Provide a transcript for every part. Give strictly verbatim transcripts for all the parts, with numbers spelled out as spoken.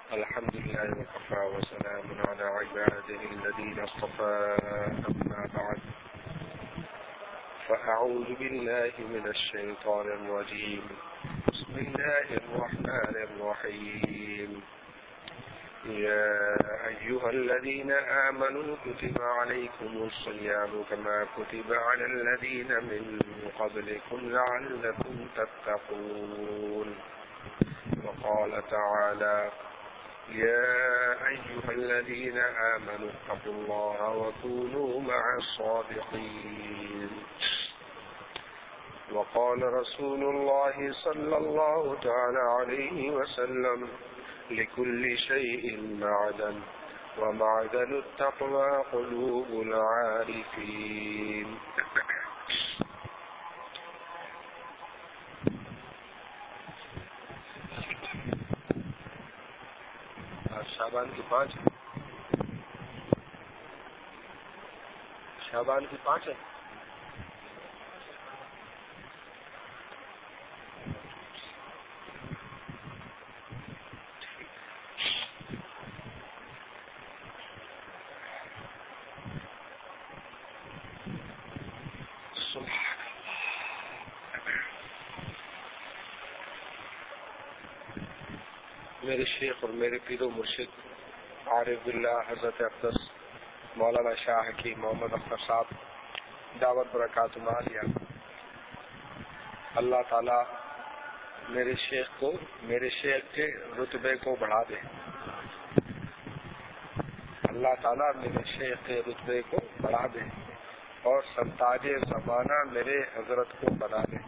الحمد لله وكفى وسلام على عباده الذين اصطفى أما بعد فأعوذ بالله من الشيطان الرجيم بسم الله الرحمن الرحيم يا أيها الذين آمنوا كتب عليكم الصيام كما كتب على الذين من قبلكم لعلكم تتقون وقال تعالى يا أيها الذين آمنوا اتقوا الله وكونوا مع الصادقين وقال رسول الله صلى الله تعالى عليه وسلم لكل شيء معدن ومعدن التقوى قلوب العارفين. شعبان کی پانچ شعبان کی پانچ ہے. میرے شیخ اور میرے پیر و مرشد عارف باللہ حضرت اقدس مولانا شاہ حکیم محمد اختر صاحب دعوت برکات عالیہ، اللہ تعالیٰ میرے شیخ کو میرے شیخ کے رتبے کو بڑھا دے. اللہ تعالیٰ میرے شیخ کے رتبے کو بڑھا دے اور سرتاج زمانہ میرے حضرت کو بنا دے.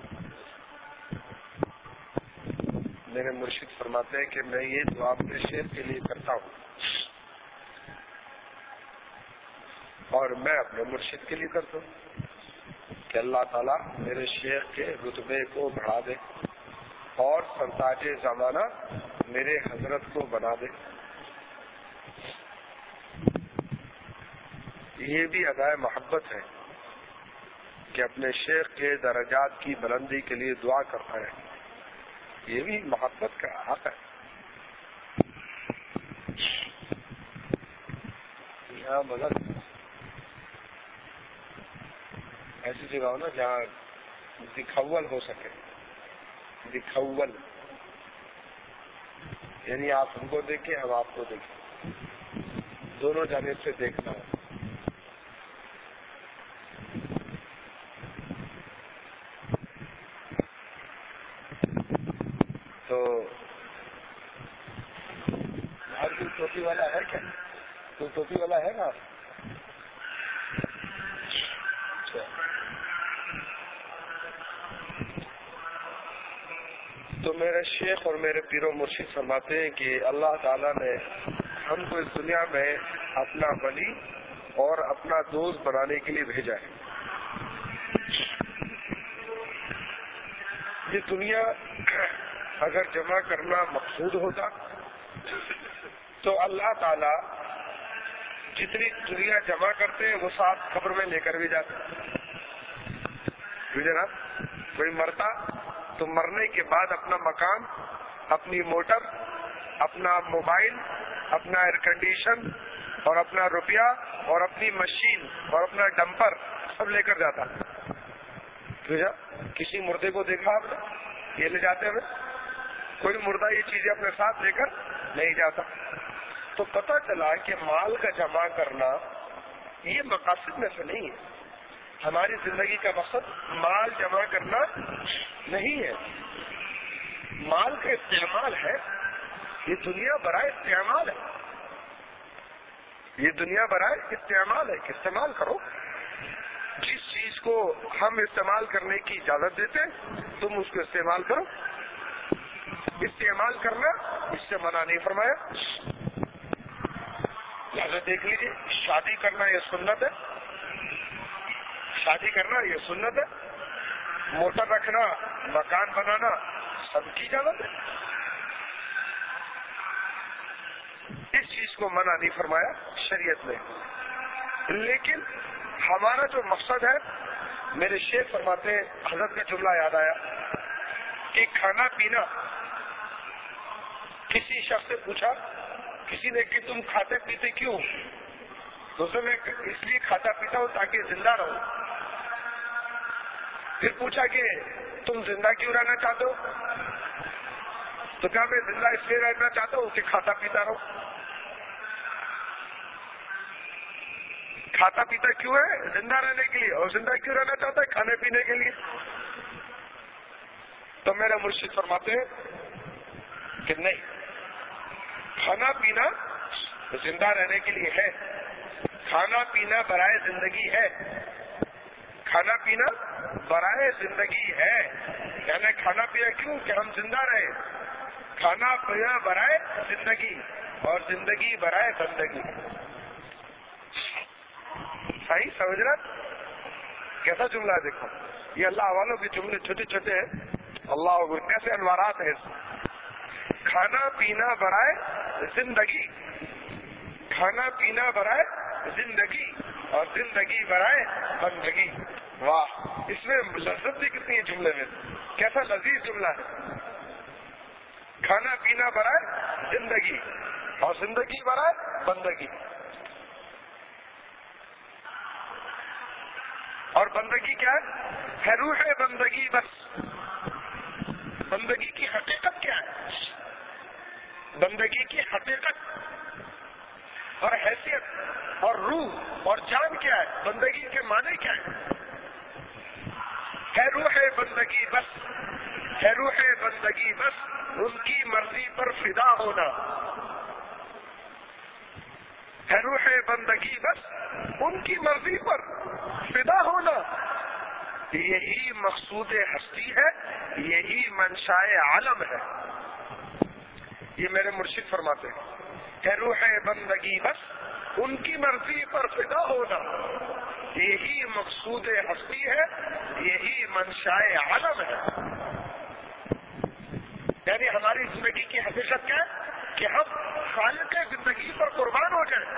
میرے مرشد فرماتے ہیں کہ میں یہ دعا اپنے شیخ کے لیے کرتا ہوں اور میں اپنے مرشد کے لیے کرتا ہوں کہ اللہ تعالیٰ میرے شیخ کے رتبے کو بڑھا دے اور سرتاج زمانہ میرے حضرت کو بنا دے. یہ بھی ادائے محبت ہے کہ اپنے شیخ کے درجات کی بلندی کے لیے دعا کرتا ہے. یہ بھی محبت کا حق ہے. یہاں مگر ایسی جگہ ہو نا جہاں دکھول ہو سکے. دکھول یعنی آپ ہم کو دیکھیں ہم آپ کو دیکھیں، دونوں جانب سے دیکھنا ہو. تو ہر کوئی ٹوپی والا ہے کیا؟ کوئی ٹوپی والا ہے نا؟ اچھا، تو میرے شیخ اور میرے پیر و مرشد فرماتے ہیں کہ اللہ تعالیٰ نے ہم کو اس دنیا میں اپنا ولی اور اپنا دوست بنانے کے لیے بھیجا ہے. یہ دنیا اگر جمع کرنا مقصود ہوتا تو اللہ تعالیٰ جتنی دنیا جمع کرتے ہیں وہ ساتھ قبر میں لے کر بھی جاتے. جناب کوئی مرتا تو مرنے کے بعد اپنا مکان، اپنی موٹر، اپنا موبائل، اپنا ایئر کنڈیشن اور اپنا روپیہ اور اپنی مشین اور اپنا ڈمپر سب لے کر جاتا. کسی مردے کو دیکھا آپ نے یہ لے جاتے ہوئے؟ کوئی مردہ یہ چیزیں اپنے ساتھ لے کر نہیں جاتا. تو پتہ چلا کہ مال کا جمع کرنا یہ مقاصد میں سے نہیں ہے. ہماری زندگی کا مقصد مال جمع کرنا نہیں ہے، مال کا استعمال ہے. یہ دنیا برائے استعمال ہے، یہ دنیا برائے استعمال ہے کہ استعمال کرو. جس چیز کو ہم استعمال کرنے کی اجازت دیتے تم اس کو استعمال کرو. استعمال کرنا اس سے منع نہیں فرمایا. لہذا دیکھ لیجیے، شادی کرنا یہ سنت ہے، شادی کرنا یہ سنت ہے. موٹر رکھنا، مکان بنانا سب کی اجازت ہے. اس چیز کو منع نہیں فرمایا شریعت نے. لیکن ہمارا جو مقصد ہے، میرے شیخ فرماتے ہیں، حضرت کا جملہ یاد آیا کہ کھانا پینا، کسی شخص سے پوچھا کسی نے کہ تم کھاتے پیتے کیوں؟ دوسرے نے اس لیے کھاتا پیتا ہوں تاکہ زندہ رہو. پھر پوچھا کہ تم زندہ کیوں رہنا چاہتے ہو؟ تو کہا میں زندہ اس لیے رہنا چاہتا ہوں کہ کھاتا پیتا رہو. کھاتا پیتا کیوں ہے؟ زندہ رہنے کے لیے. اور زندہ کیوں رہنا چاہتا ہے؟ کھانے پینے کے لیے. تو میرے مرشد فرماتے ہیں کہ نہیں، کھانا پینا زندہ رہنے کے لیے ہے، کھانا پینا برائے زندگی ہے، کھانا پینا برائے زندگی ہے. یعنی کھانا پینا کیوں؟ کہ ہم زندہ رہے. کھانا پینا برائے زندگی اور زندگی برائے بندگی. صحیح سمجھ رہا؟ کیسا جملہ ہے دیکھو. یہ اللہ والوں کے جملے چھوٹے چھوٹے ہیں. اللہ اکبر، کیسے انوارات ہیں. کھانا پینا برائے زندگی، کھانا پینا برائے زندگی اور زندگی برائے بندگی. واہ، اس میں لذت بھی کتنی ہے جملے میں. کیسا لذیذ جملہ ہے. کھانا پینا برائے زندگی اور زندگی برائے بندگی. اور بندگی کیا ہے؟ روح بندگی. بس بندگی کی حقیقت کیا ہے؟ بندگی کی حقیقت اور حیثیت اور روح اور جان کیا ہے؟ بندگی کے معنی کیا ہے؟ ہے روح بندگی بس، ہے روح بندگی بس ان کی مرضی پر فدا ہونا. ہے روح بندگی بس ان کی مرضی پر فدا ہونا. یہی مقصود ہستی ہے، یہی منشائے عالم ہے. یہ میرے مرشد فرماتے ہیں کہ روح بندگی بس ان کی مرضی پر فدا ہونا، یہی مقصود ہستی ہے، یہی منشائے عالم ہے. یعنی ہماری زندگی کی حقیقت کیا ہے؟ کہ ہم خالق زندگی پر قربان ہو جائیں.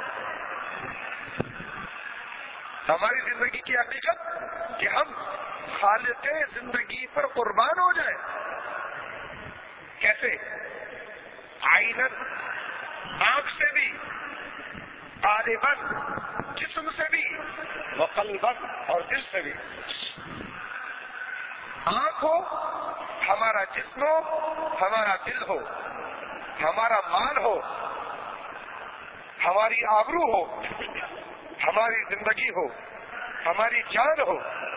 ہماری زندگی کی حقیقت کہ ہم خالق زندگی پر قربان ہو جائیں. کیسے؟ عینن، آنکھ سے بھی، قالباً، جسم سے بھی، وقلباً، اور دل سے بھی. آنکھ ہو، ہمارا جسم ہو، ہمارا دل ہو، ہمارا مال ہو، ہماری آبرو ہو، ہماری زندگی ہو، ہماری جان ہو.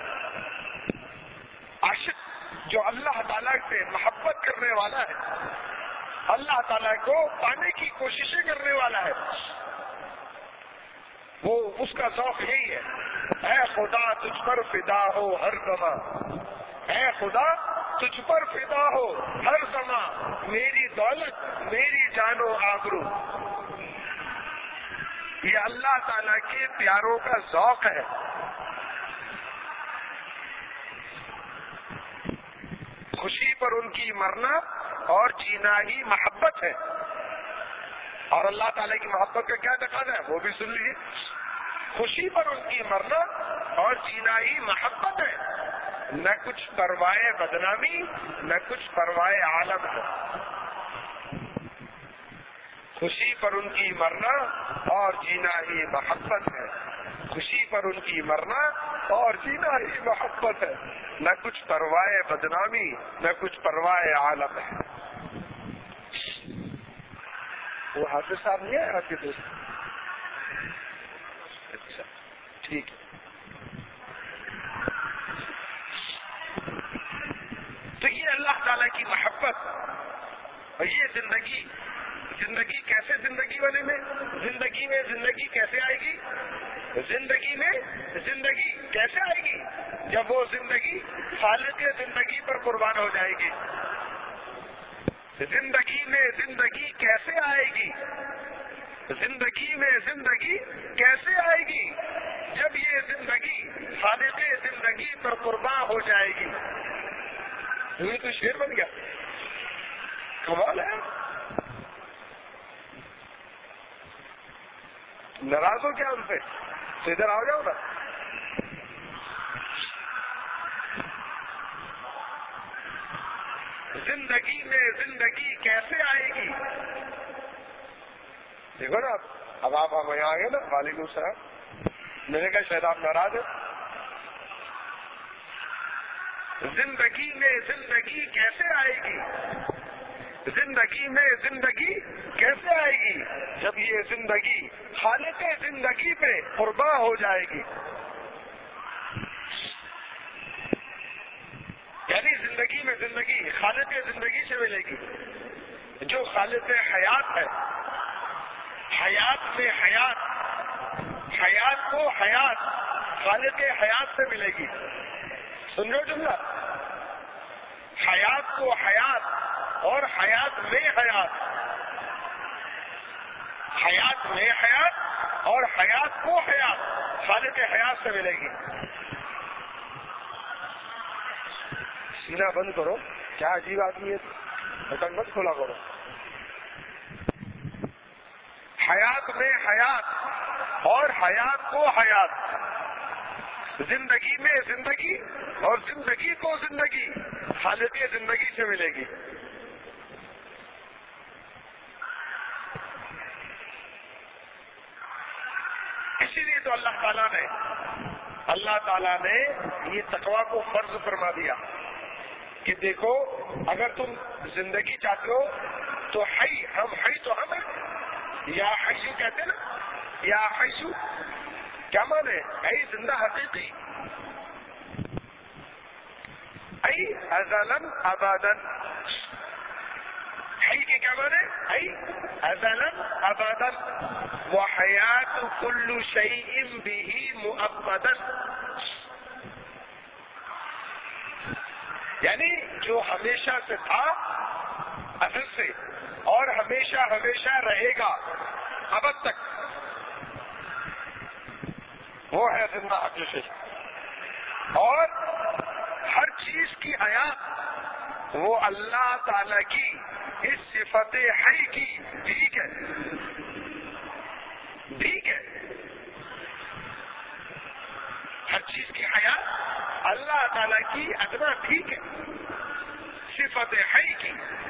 عاشق جو اللہ تعالیٰ سے محبت کرنے والا ہے، اللہ تعالیٰ کو پانے کی کوششیں کرنے والا ہے، وہ اس کا ذوق یہی ہے. اے خدا تجھ پر فدا ہو ہر زمان، اے خدا تجھ پر فدا ہو ہر زمان، میری دولت، میری جان و آبرو. یہ اللہ تعالیٰ کے پیاروں کا ذوق ہے. خوشی پر ان کی مرنا اور جینا ہی محبت ہے. اور اللہ تعالیٰ کی محبت کا کیا تقاضا ہے وہ بھی سن لیجیے. خوشی پر ان کی مرنا اور جینا ہی محبت ہے. نہ کچھ پرواہ بدنامی، نہ کچھ پرواہ عالم ہے. خوشی پر ان کی مرنا اور جینا ہی محبت ہے. خوشی پر ان کی مرنا اور جینا ہی محبت ہے. نہ کچھ پرواہ بدنامی، نہ کچھ پرواہ عالم ہے. وہ حافظ صاحب نہیں ہے آپ کے دوست؟ اچھا ٹھیک ہے. تو یہ اللہ تعالیٰ کی محبت اور یہ زندگی. زندگی کیسے زندگی بنے میں؟ زندگی میں زندگی کیسے آئے گی؟ زندگی میں زندگی کیسے آئے گی؟ جب وہ زندگی خالق زندگی پر قربان ہو جائے گی. زندگی میں زندگی کیسے آئے گی؟ زندگی میں زندگی کیسے آئے گی؟ جب یہ زندگی خالق زندگی پر قربان ہو جائے گی. یہ تو شعر بن گیا. کمال ہے. ناراض ہو کیا ان سے؟ تو ادھر آ جاؤ نا. زندگی میں زندگی کیسے آئے گی؟ دیکھو نا اب آپ ہم یہاں آ گئے نا. وعلیکم السلام. میں نے کہا شاید آپ ناراض ہیں. زندگی میں زندگی کیسے آئے گی؟ زندگی میں زندگی کیسے آئے گی جب یہ زندگی خالق زندگی پہ قرباں ہو جائے گی. یعنی زندگی میں زندگی خالق زندگی سے ملے گی. جو خالق حیات ہے، حیات میں حیات، حیات کو حیات خالق حیات سے ملے گی. سن رہے ہو جملہ؟ حیات کو حیات اور حیات میں حیات، حیات میں حیات اور حیات کو حیات خالق حیات سے ملے گی. سینہ بند کرو، کیا عجیب آدمی ہے، بٹن مت کھولا کرو. حیات میں حیات اور حیات کو حیات، زندگی میں زندگی اور زندگی کو زندگی خالق زندگی سے ملے گی. اسی لیے تو اللہ تعالیٰ نے اللہ تعالیٰ نے یہ تقویٰ کو فرض فرما دیا کہ دیکھو اگر تم زندگی چاہتے ہو تو حی، ہم حی تو ہم ہیں. یا حیو کہتے ہیں نا، یا حیو کیا مانے؟ اے زندہ حقیقی، اے ازلن ابدن. حی کے کیا مانے؟ اے ازلن ابدن وحیات کل شیء بہ مؤبدن. یعنی جو ہمیشہ سے تھا ازل سے اور ہمیشہ ہمیشہ رہے گا ابد تک، وہ ہے زندہ حقیقی. اور ہر چیز کی حیات وہ اللہ تعالی کی اس صفت حی کی ٹھیک ہے، ٹھیک ہے. ہر چیز کی حیات اللہ تعالی کی ادنا ٹھیک ہے، صفت حی کی.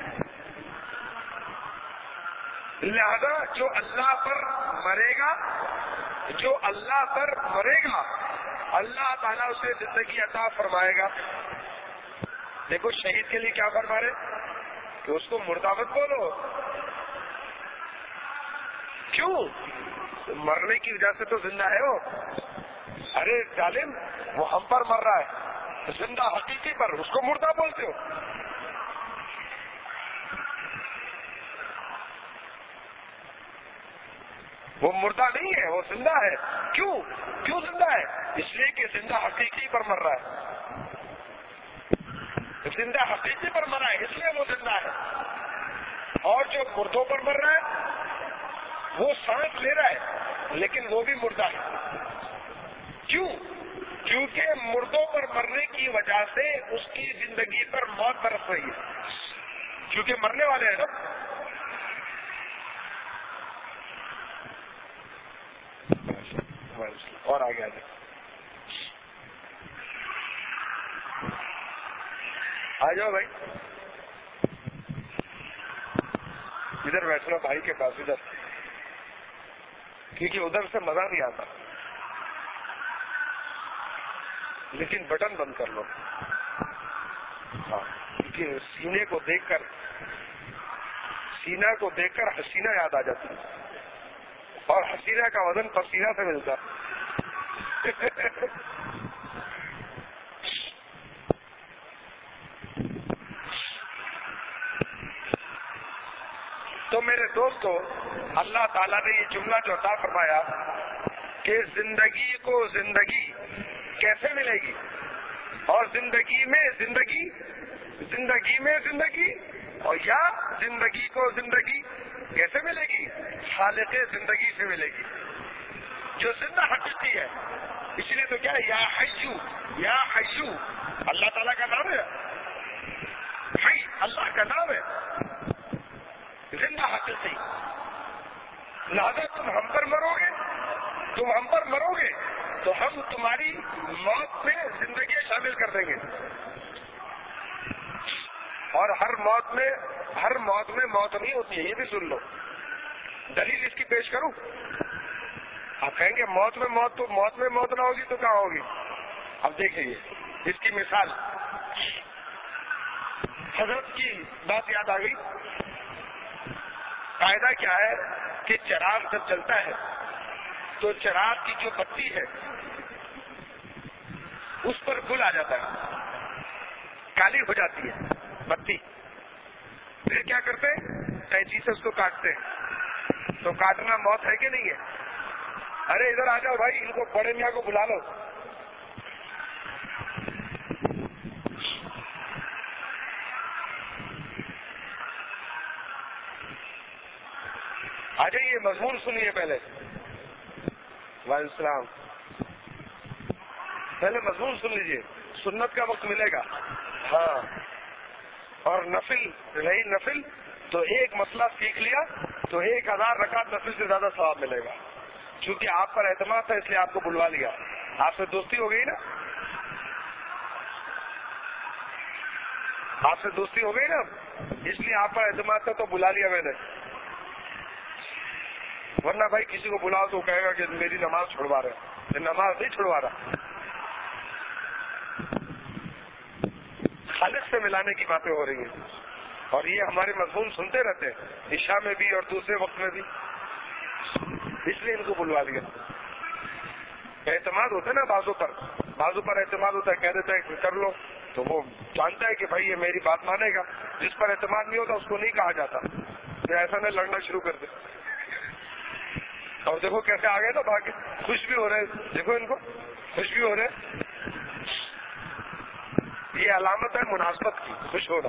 لہذا جو اللہ پر مرے گا، جو اللہ پر مرے گا اللہ تعالیٰ اسے زندگی عطا فرمائے گا. دیکھو شہید کے لیے کیا فرما رہے کہ اس کو مردہ مت بولو. کیوں؟ مرنے کی وجہ سے تو زندہ ہے وہ. ارے ظالم، وہ ہم پر مر رہا ہے، زندہ حقیقی پر، اس کو مردہ بولتے ہو. وہ مردہ نہیں ہے، وہ زندہ ہے. کیوں کیوں زندہ ہے؟ اس لیے کہ زندہ حقیقی پر مر رہا ہے. زندہ حقیقی پر مر رہا ہے اس لیے وہ زندہ ہے. اور جو مردوں پر مر رہا ہے وہ سانس لے رہا ہے لیکن وہ بھی مردہ ہے. کیوں؟ کیونکہ مردوں پر مرنے کی وجہ سے اس کی زندگی پر موت برس رہی ہے، کیونکہ مرنے والے ہیں نا. اور آگے آ جائے، آ جاؤ بھائی، ادھر بیٹھنا بھائی کے پاس، ادھر، کیونکہ ادھر سے مزہ نہیں آتا. لیکن بٹن بند کر لو. ہاں، کیونکہ سینے کو دیکھ کر سینہ کو دیکھ کر حسینہ یاد آ جاتی ہے، اور حسینہ کا وزن پسینہ سے ملتا. تو میرے دوستو، اللہ تعالیٰ نے یہ جملہ جو عطا فرمایا کہ زندگی کو زندگی کیسے ملے گی، اور زندگی میں زندگی زندگی میں زندگی اور یا زندگی کو زندگی کیسے ملے گی؟ خالق زندگی سے ملے گی جو زندہ حقیقی ہے. اس لیے تو کیا ہے، یا حیو، یا حیو اللہ تعالیٰ کا نام ہے. حی اللہ کا نام ہے، زندہ حقیقی. لہذا تم ہم پر مرو گے، تم ہم پر مرو گے تو ہم تمہاری موت میں زندگی شامل کر دیں گے. اور ہر موت میں ہر موت میں موت نہیں ہوتی ہے، یہ بھی سن لو. دلیل اس کی پیش کروں؟ آپ کہیں گے موت میں موت تو موت میں موت نہ ہوگی تو کہاں ہوگی؟ اب دیکھیے اس کی مثال، حضرت کی بات یاد آ گئی. قاعدہ کیا ہے کہ چراغ جب جلتا ہے تو چراغ کی جو بتی ہے اس پر گل آ جاتا ہے، کالی ہو جاتی ہے بتی. پھر کیا کرتے ہیں؟ قینچی سے اس کو کاٹتے ہیں. تو کاٹنا موت ہے کہ نہیں ہے؟ ارے ادھر آ جاؤ بھائی، ان کو بڑے میاں کو بلا لو. آ جائیے، مضمون سنیے پہلے. وعلیکم السلام. پہلے مضمون سن لیجیے، سنت کا وقت ملے گا. ہاں، اور نفل رہی نفل تو ایک مسئلہ سیکھ لیا تو ایک ہزار رکعت نفل سے زیادہ ثواب ملے گا. چونکہ آپ پر اعتماد تھا اس لیے آپ کو بلوا لیا. آپ سے دوستی ہو گئی نا، آپ سے دوستی ہو گئی نا، اس لیے آپ پر اعتماد تھا تو بلا لیا میں نے. ورنہ بھائی کسی کو بلاؤ تو کہے گا کہ میری نماز چھڑوا رہے. نماز نہیں چھڑوا رہا، خالق سے ملانے کی باتیں ہو رہی ہیں. اور یہ ہمارے مضمون سنتے رہتے ہیں عشاء میں بھی اور دوسرے وقت میں بھی، اس لیے ان کو بلوا دیا. اعتماد ہوتا ہے نا بازو پر، بازو پر اعتماد ہوتا ہے، کہہ دیتا ہے کہ کر لو تو وہ جانتا ہے کہ بھائی یہ میری بات مانے گا. جس پر اعتماد نہیں ہوتا اس کو نہیں کہا جاتا. پھر ایسا نہیں لڑنا شروع کر دے. اور دیکھو کیسے آ گئے نا بھاگ کے، خوش بھی ہو رہے، دیکھو ان کو خوش بھی ہو رہے. یہ علامت ہے مناسبت کی، خوش ہونا.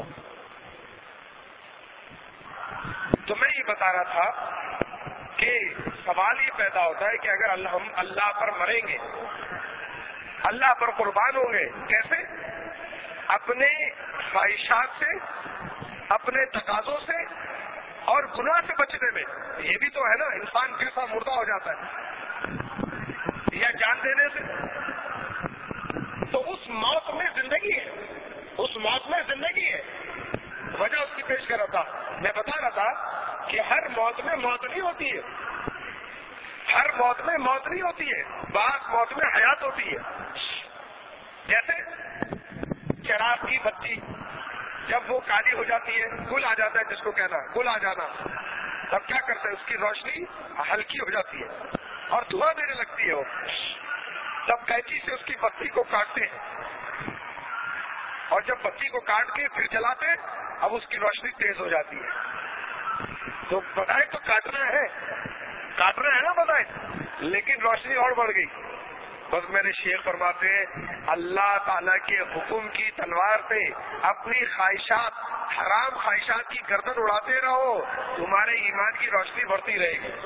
تو میں یہ بتا رہا تھا کہ سوال یہ پیدا ہوتا ہے کہ اگر اللہ ہم اللہ پر مریں گے، اللہ پر قربان ہوں گے، کیسے؟ اپنے خواہشات سے، اپنے تقاضوں سے اور گناہ سے بچنے میں. یہ بھی تو ہے نا، انسان کیسا مردہ ہو جاتا ہے یا جان دینے سے. تو اس موت میں زندگی ہے، اس موت میں زندگی ہے. وجہ اس کی پیش کر رہا تھا. میں بتا رہا تھا کہ ہر موت میں موت نہیں ہوتی ہے، ہر موت میں موت نہیں ہوتی ہے. بعض موت میں حیات ہوتی ہے. جیسے چراغ کی بتی جب وہ کالی ہو جاتی ہے، گل آ جاتا ہے، جس کو کہنا گل آ جانا، تب کیا کرتے ہیں؟ اس کی روشنی ہلکی ہو جاتی ہے اور دھواں دینے لگتی ہے. وہ تب قینچی سے اس کی بتی کو کاٹتے ہیں، اور جب بتی کو کاٹ کے پھر جلاتے ہیں، اب اس کی روشنی تیز ہو جاتی ہے. تو بتائے تو کاٹنا ہے، کاٹنا ہے نا بتائے، لیکن روشنی اور بڑھ گئی. بس میرے شیخ فرماتے ہیں اللہ تعالیٰ کے حکم کی تلوار پہ اپنی خواہشات، حرام خواہشات کی گردن اڑاتے رہو، تمہارے ایمان کی روشنی بڑھتی رہے گی.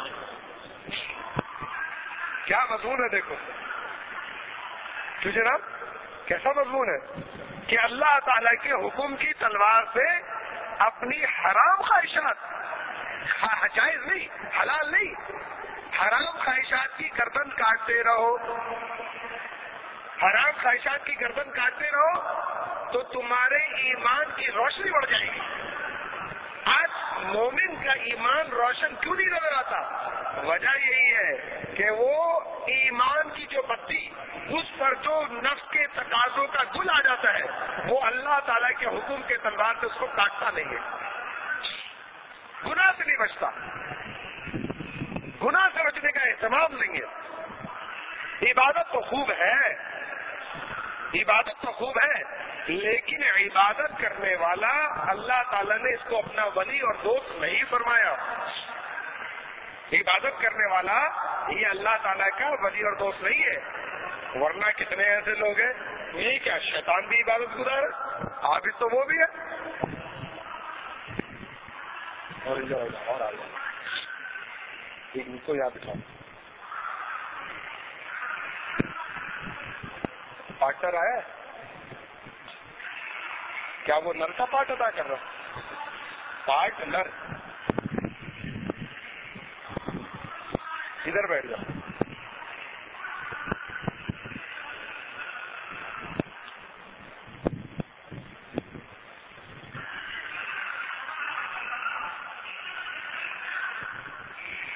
کیا مضمون ہے دیکھو تو جناب، کیسا مضمون ہے کہ اللہ تعالیٰ کے حکم کی تلوار سے اپنی حرام خواہشات، جائز نہیں، حلال نہیں، حرام خواہشات کی گردن کاٹتے رہو، حرام خواہشات کی گردن کاٹتے رہو تو تمہارے ایمان کی روشنی بڑھ جائے گی. آج مومن کا ایمان روشن کیوں نہیں نظر آتا؟ وجہ یہی ہے کہ وہ ایمان کی جو بتی، اس پر جو نفس کے تقاضوں کا گل آ جاتا ہے، وہ اللہ تعالیٰ کے حکم کے تلوار سے اس کو کاٹتا نہیں ہے. گناہ سے نہیں بچتا، گناہ سے بچنے کا اہتمام نہیں ہے. عبادت تو خوب ہے، عبادت تو خوب ہے، لیکن عبادت کرنے والا اللہ تعالیٰ نے اس کو اپنا ولی اور دوست نہیں فرمایا. عبادت کرنے والا یہ اللہ تعالیٰ کا ولی اور دوست نہیں ہے. ورنہ کتنے ایسے لوگ ہیں، یہ کیا شیطان بھی عبادت گزار ہے، عابد تو وہ بھی ہے. اور اور آ جائے ایک ان کو یاد اٹھاؤ. پارٹنر آیا کیا؟ وہ نر کا پارٹ ادا کر رہا؟ پارٹنر ادھر بیٹھ جاؤ.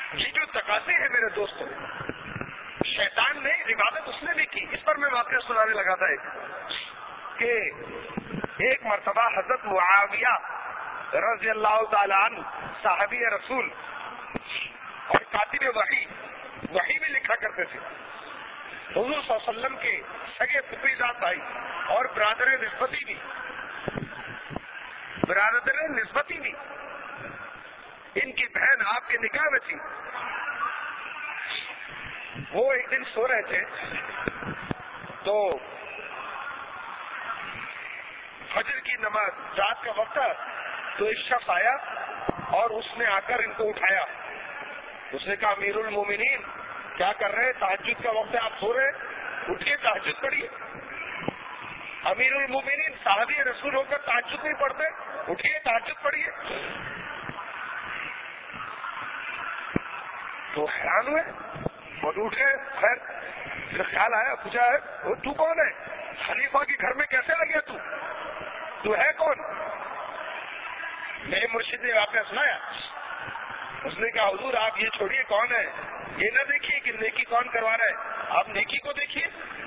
یہ جو تقاضے ہیں میرے دوستوں، شیطان نے عبادت اس نے بھی کی. اس پر میں واقعہ سنانے لگا تھا ایک کہ ایک مرتبہ حضرت معاویہ رضی اللہ تعالی عنہ صحابی رسول اور کاتب وحی وحی بھی لکھا کرتے تھے، حضور صلی اللہ علیہ وسلم کے سگے پھپھی ذات بھائی اور برادر نسبتی بھی برادر نسبتی بھی ان کی بہن آپ کے نکاح میں تھی. وہ ایک دن سو رہے تھے تو فجر کی نماز رات کا وقت تھا، تو ایک شخص آیا اور اس نے آ کر ان کو اٹھایا. اس نے کہا امیر المومنین کیا کر رہے ہیں؟ تہجد کا وقت ہے، آپ سو رہے ہیں، اٹھیے تہجد پڑھیے. امیر المومنین صحابی رسول ہو کر تہجد نہیں پڑھتے، اٹھیے تہجد پڑھیے. تو حیران ہوئے اور اٹھے. خیر پھر خیال آیا، پوچھا ہے تو کون ہے؟ خلیفہ کے گھر میں کیسے لگے تو تو ہے کون؟ میرے مرشد نے واقعہ سنایا. اس نے کہا حضور آپ یہ چھوڑیے کون ہے، یہ نہ دیکھیے کہ نیکی کون کروا رہا ہے، آپ نیکی کو دیکھیے.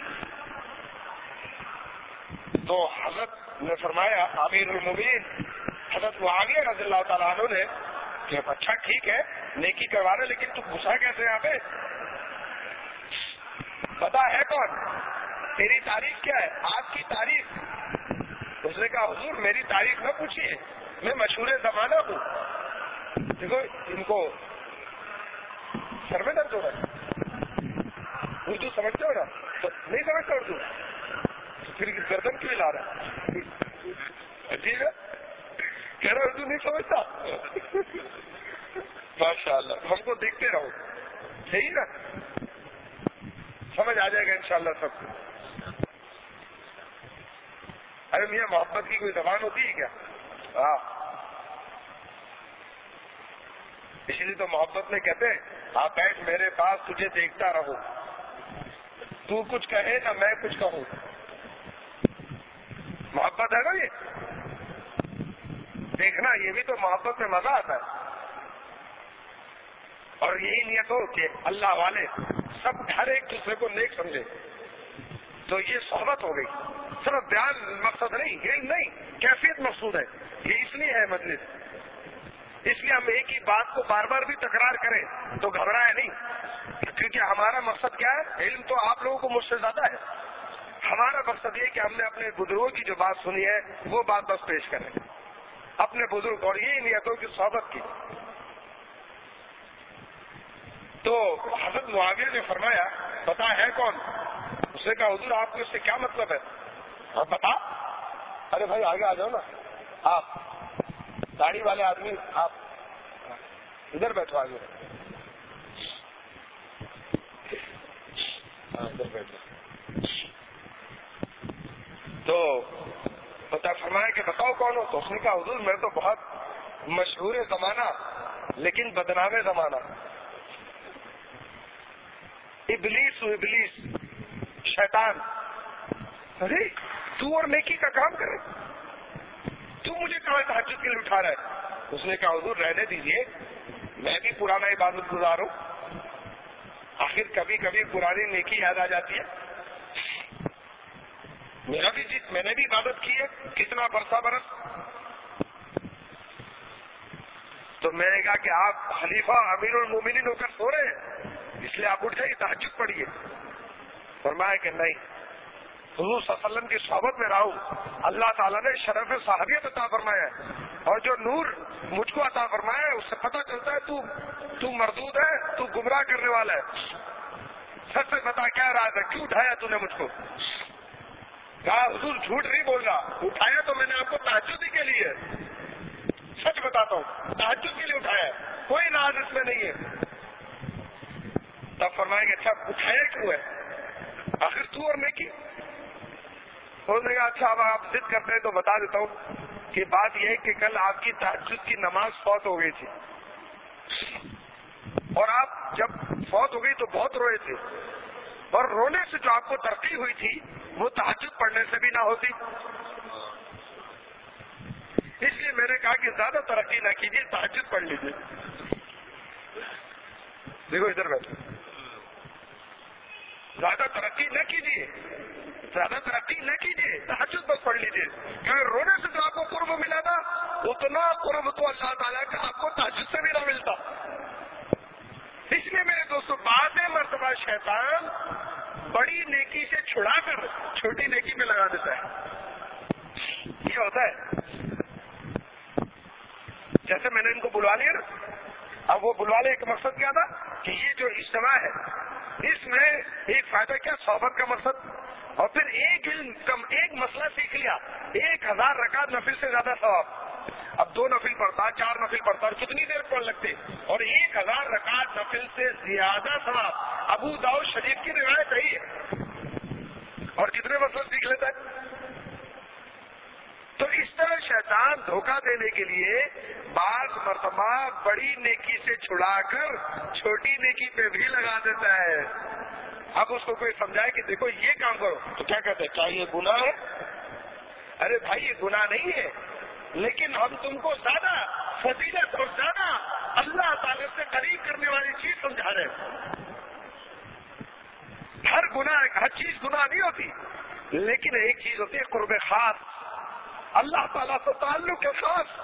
تو حضرت نے فرمایا امیر المومنین حضرت معاویہ رضی اللہ تعالیٰ عنہ نے کہ اچھا ٹھیک ہے نیکی کروا رہے، لیکن تو گھسا کیسے یہاں پہ؟ پتا ہے کون؟ تیری تعریف کیا ہے؟ آپ کی تعریف. اس نے کہا حضور میری تعریف نہ پوچھیے، میں مشہور زمانہ ہوں. دیکھو ان کو سر میں درد ہو رہا ہے، اردو سمجھتے ہو نا؟ تو نہیں سمجھتا اردو تو پھر گردن کیوں لا رہا ہے؟ ٹھیک ہے کہہ رہا اردو نہیں سمجھتا. ماشاء اللہ ہم کو دیکھتے رہو، صحیح نا؟ سمجھ آ جائے گا انشاءاللہ سب کو. ارے میاں محبت کی کوئی زبان ہوتی ہے کیا؟ ہاں اس لیے تو محبت میں کہتے ہیں آپ بیٹھ میرے پاس تجھے دیکھتا رہو، تو کچھ کہے نہ میں کچھ کہوں. محبت ہے نا یہ دیکھنا، یہ بھی تو محبت میں مزہ آتا ہے. اور یہی نیت ہو کہ اللہ والے سب ہر ایک دوسرے کو نیک سمجھے تو یہ صحبت ہو گئی. صرف بیان مقصد نہیں، علم نہیں، کیفیت مقصود ہے. یہ اس لیے ہے مجلس، اس لیے ہم ایک ہی بات کو بار بار بھی تکرار کریں تو گھبرائے نہیں، کیونکہ ہمارا مقصد کیا ہے؟ علم تو آپ لوگوں کو مجھ سے زیادہ ہے. ہمارا مقصد یہ کہ ہم نے اپنے بزرگوں کی جو بات سنی ہے وہ بات بس پیش کریں اپنے بزرگ، اور یہی نیت ہو کہ صحبت کی. تو حضرت معاویہ نے فرمایا پتا ہے کون؟ اس نے کہا حضور آپ کو اس سے کیا مطلب ہے؟ آپ بتا. ارے بھائی آگے آ جاؤ نا، آپ داڑھی والے آدمی آپ ادھر بیٹھو، آگے ادھر بیٹھو. تو پتا فرمایا کہ بتاؤ کون ہو؟ تو اس نے کہا حضور میں تو بہت مشہور زمانہ لیکن بدنام زمانہ. ابلیس و ابلیس شیطان. ارے تو اور نیکی کا کام کرے، تو مجھے کہاں تہجد کے لیے اٹھا رہا ہے؟ اس نے کہا حضور رہنے دیجیے، میں بھی پرانا عبادت گزار ہوں، آخر کبھی کبھی پرانی نیکی یاد آ جاتی ہے. میرا بھی جیت میں نے بھی عبادت کی ہے کتنا برسہ برس. تو میں نے کہا کہ آپ خلیفہ امیر المومنین ہو کر سو رہے ہیں اس لیے آپ اٹھ جائیے تہجد پڑھیے. فرمایا کہ نہیں، حضور صلی اللہ علیہ وسلم کی صحبت میں رہا ہوں، اللہ تعالیٰ نے شرف صحابیت عطا فرمایا ہے، اور جو نور مجھ کو عطا فرمایا ہے اس سے پتہ چلتا ہے تو تو مردود ہے، تو گمراہ کرنے والا ہے. سچ سے بتا کیا راز ہے، کیوں اٹھایا تو نے مجھ کو؟ کہا حضور جھوٹ نہیں بول رہا، اٹھایا تو میں نے آپ کو تہجد ہی کے لیے، سچ بتاتا ہوں تہجد کے لیے اٹھایا ہے، کوئی راز اس میں نہیں ہے. تب فرمائیں گے اچھا اٹھایا کیوں ہے؟ آخر تو اور میں کی. انہوں نے کہا اچھا اب آپ ضد کرتے ہیں تو بتا دیتا ہوں کہ بات یہ ہے کہ کل آپ کی تہجد کی نماز فوت ہو گئی تھی، اور آپ جب فوت ہو گئی تو بہت روئے تھے، اور رونے سے جو آپ کو ترقی ہوئی تھی وہ تہجد پڑھنے سے بھی نہ ہوتی. اس لیے میں نے کہا کہ زیادہ ترقی نہ کیجیے، تہجد پڑھ لیجیے. دیکھو ادھر بیٹھو، زیادہ ترقی نہ کیجیے، زیادہ ترقی نہ کیجیے، تہجد بس پڑھ لیجیے، کیونکہ رونے سے جو آپ کو قرب ملا تھا اتنا قرب تو اللہ تعالیٰ کا آپ کو تہجد سے بھی نہ ملتا۔ اس لیے میرے دوستوں بعض مرتبہ شیطان بڑی نیکی سے چھڑا کر چھوٹی نیکی میں لگا دیتا ہے، یہ ہوتا ہے۔ جیسے میں نے ان کو بلوا لیا نا، اب وہ بلوانے کا مقصد کیا تھا کہ یہ جو اجتماع ہے اس میں ایک فائدہ کیا، صحبت کا مقصد، اور پھر ایک علم کم ایک مسئلہ سیکھ لیا، ایک ہزار رکعت نفل سے زیادہ ثواب۔ اب دو نفل پڑھتا، چار نفل پڑھتا اور کتنی دیر پڑھ لگتے، اور ایک ہزار رکعت نفل سے زیادہ ثواب۔ ابو داؤد شریف کی روایت ہے، اور کتنے مسئلہ سیکھ لیتا ہے۔ تو اس طرح شیطان دھوکہ دینے کے لیے بعض مرتبہ بڑی نیکی سے چھڑا کر چھوٹی نیکی پہ بھی لگا دیتا ہے۔ اب اس کو کوئی سمجھائے کہ دیکھو یہ کام کرو تو کیا کہتے ہیں، کیا یہ گناہ ہے؟ ارے بھائی یہ گناہ نہیں ہے، لیکن ہم تم کو زیادہ فضیلت اور زیادہ اللہ تعالی سے قریب کرنے والی چیز سمجھا رہے ہیں۔ ہر گناہ ہر چیز گناہ نہیں ہوتی، لیکن ایک چیز ہوتی ہے قرب خاص، اللہ تعالیٰ سے تعلق کے خاص،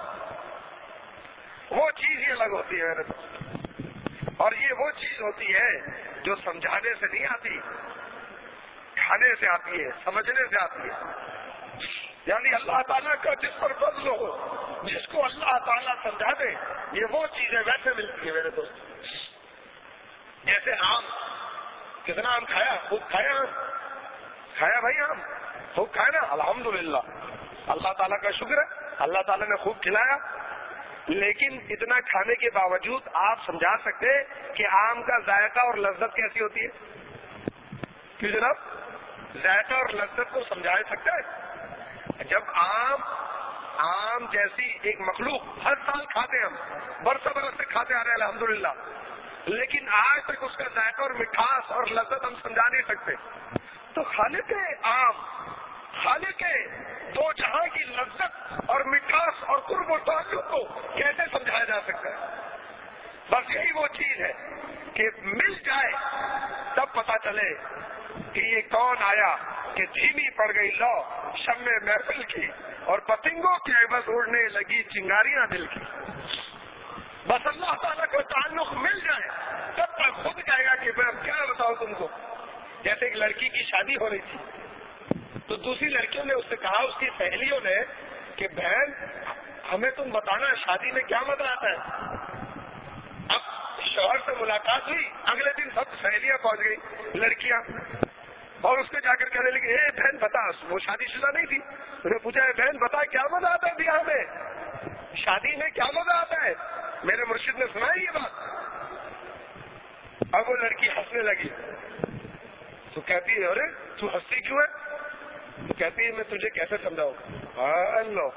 وہ چیز ہی الگ ہوتی ہے میرے دوست۔ اور یہ وہ چیز ہوتی ہے جو سمجھانے سے نہیں آتی، کھانے سے آتی ہے، سمجھنے سے آتی ہے۔ یعنی اللہ تعالیٰ کا جس پر فضل ہو، جس کو اللہ تعالیٰ سمجھا دے، یہ وہ چیزیں ویسے ملتی ہے میرے دوست۔ جیسے آم، کتنا آم کھایا، خوب کھایا، کھایا بھائی آم خوب کھایا نا، الحمدللہ، اللہ تعالیٰ کا شکر ہے، اللہ تعالیٰ نے خوب کھلایا۔ لیکن اتنا کھانے کے باوجود آپ سمجھا سکتے کہ آم کا ذائقہ اور لذت کیسی ہوتی ہے؟ کیوں جناب؟ ذائقہ اور لذت کو سمجھا سکتا ہے؟ جب آم آم جیسی ایک مخلوق ہر سال کھاتے ہیں، ہم برسوں برس سے کھاتے آ رہے ہیں الحمدللہ، لیکن آج تک اس کا ذائقہ اور مٹھاس اور لذت ہم سمجھا نہیں سکتے، تو خالق آم، خالق دو جہاں کی لذت اور مٹھاس اور قرب و تعلق کو کیسے سمجھایا جا سکتا ہے؟ بس یہی وہ چیز ہے کہ مل جائے تب پتا چلے کہ یہ کون آیا کہ دھیمی پڑ گئی لو شم محفل کی، اور پتنگوں کی عوض اڑنے لگی چنگاریاں دل کی۔ بس اللہ تعالیٰ کو تعلق مل جائے تب تک خود کہے گا کہ میں کیا بتاؤں تم کو۔ جیسے ایک لڑکی کی شادی ہو رہی تھی تو دوسری لڑکیوں نے اس سے کہا، اس کی سہیلیوں نے، کہ بہن ہمیں تم بتانا شادی میں کیا مزہ آتا ہے۔ اب شوہر سے ملاقات ہوئی، اگلے دن سب سہیلیاں پہنچ گئی لڑکیاں، اور اس کو جا کر کہنے لگی، اے بہن بتا، وہ شادی شدہ نہیں تھی، انہوں نے پوچھا، اے بہن بتا کیا مزہ آتا ہے بیاہ میں، شادی میں کیا مزہ آتا ہے، میرے مرشد نے سنا ہے یہ بات۔ اب وہ لڑکی ہنسنے لگی تو کہتی ہے، ارے تو ہنستی کیوں ہے؟ تو کہتی ہے، میں تجھے کیسے سمجھاؤں؟ اللہ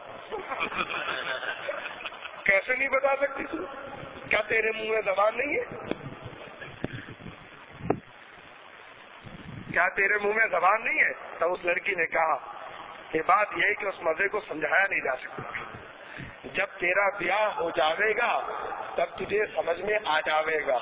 کیسے نہیں بتا سکتی تو؟ کیا تیرے منہ میں زبان نہیں ہے؟ کیا تیرے منہ میں زبان نہیں ہے؟ تو اس لڑکی نے کہا، یہ بات یہ ہے کہ اس مزے کو سمجھایا نہیں جا سکتا، جب تیرا بیاہ ہو جاوے گا تب تجھے سمجھ میں آ جاوے گا،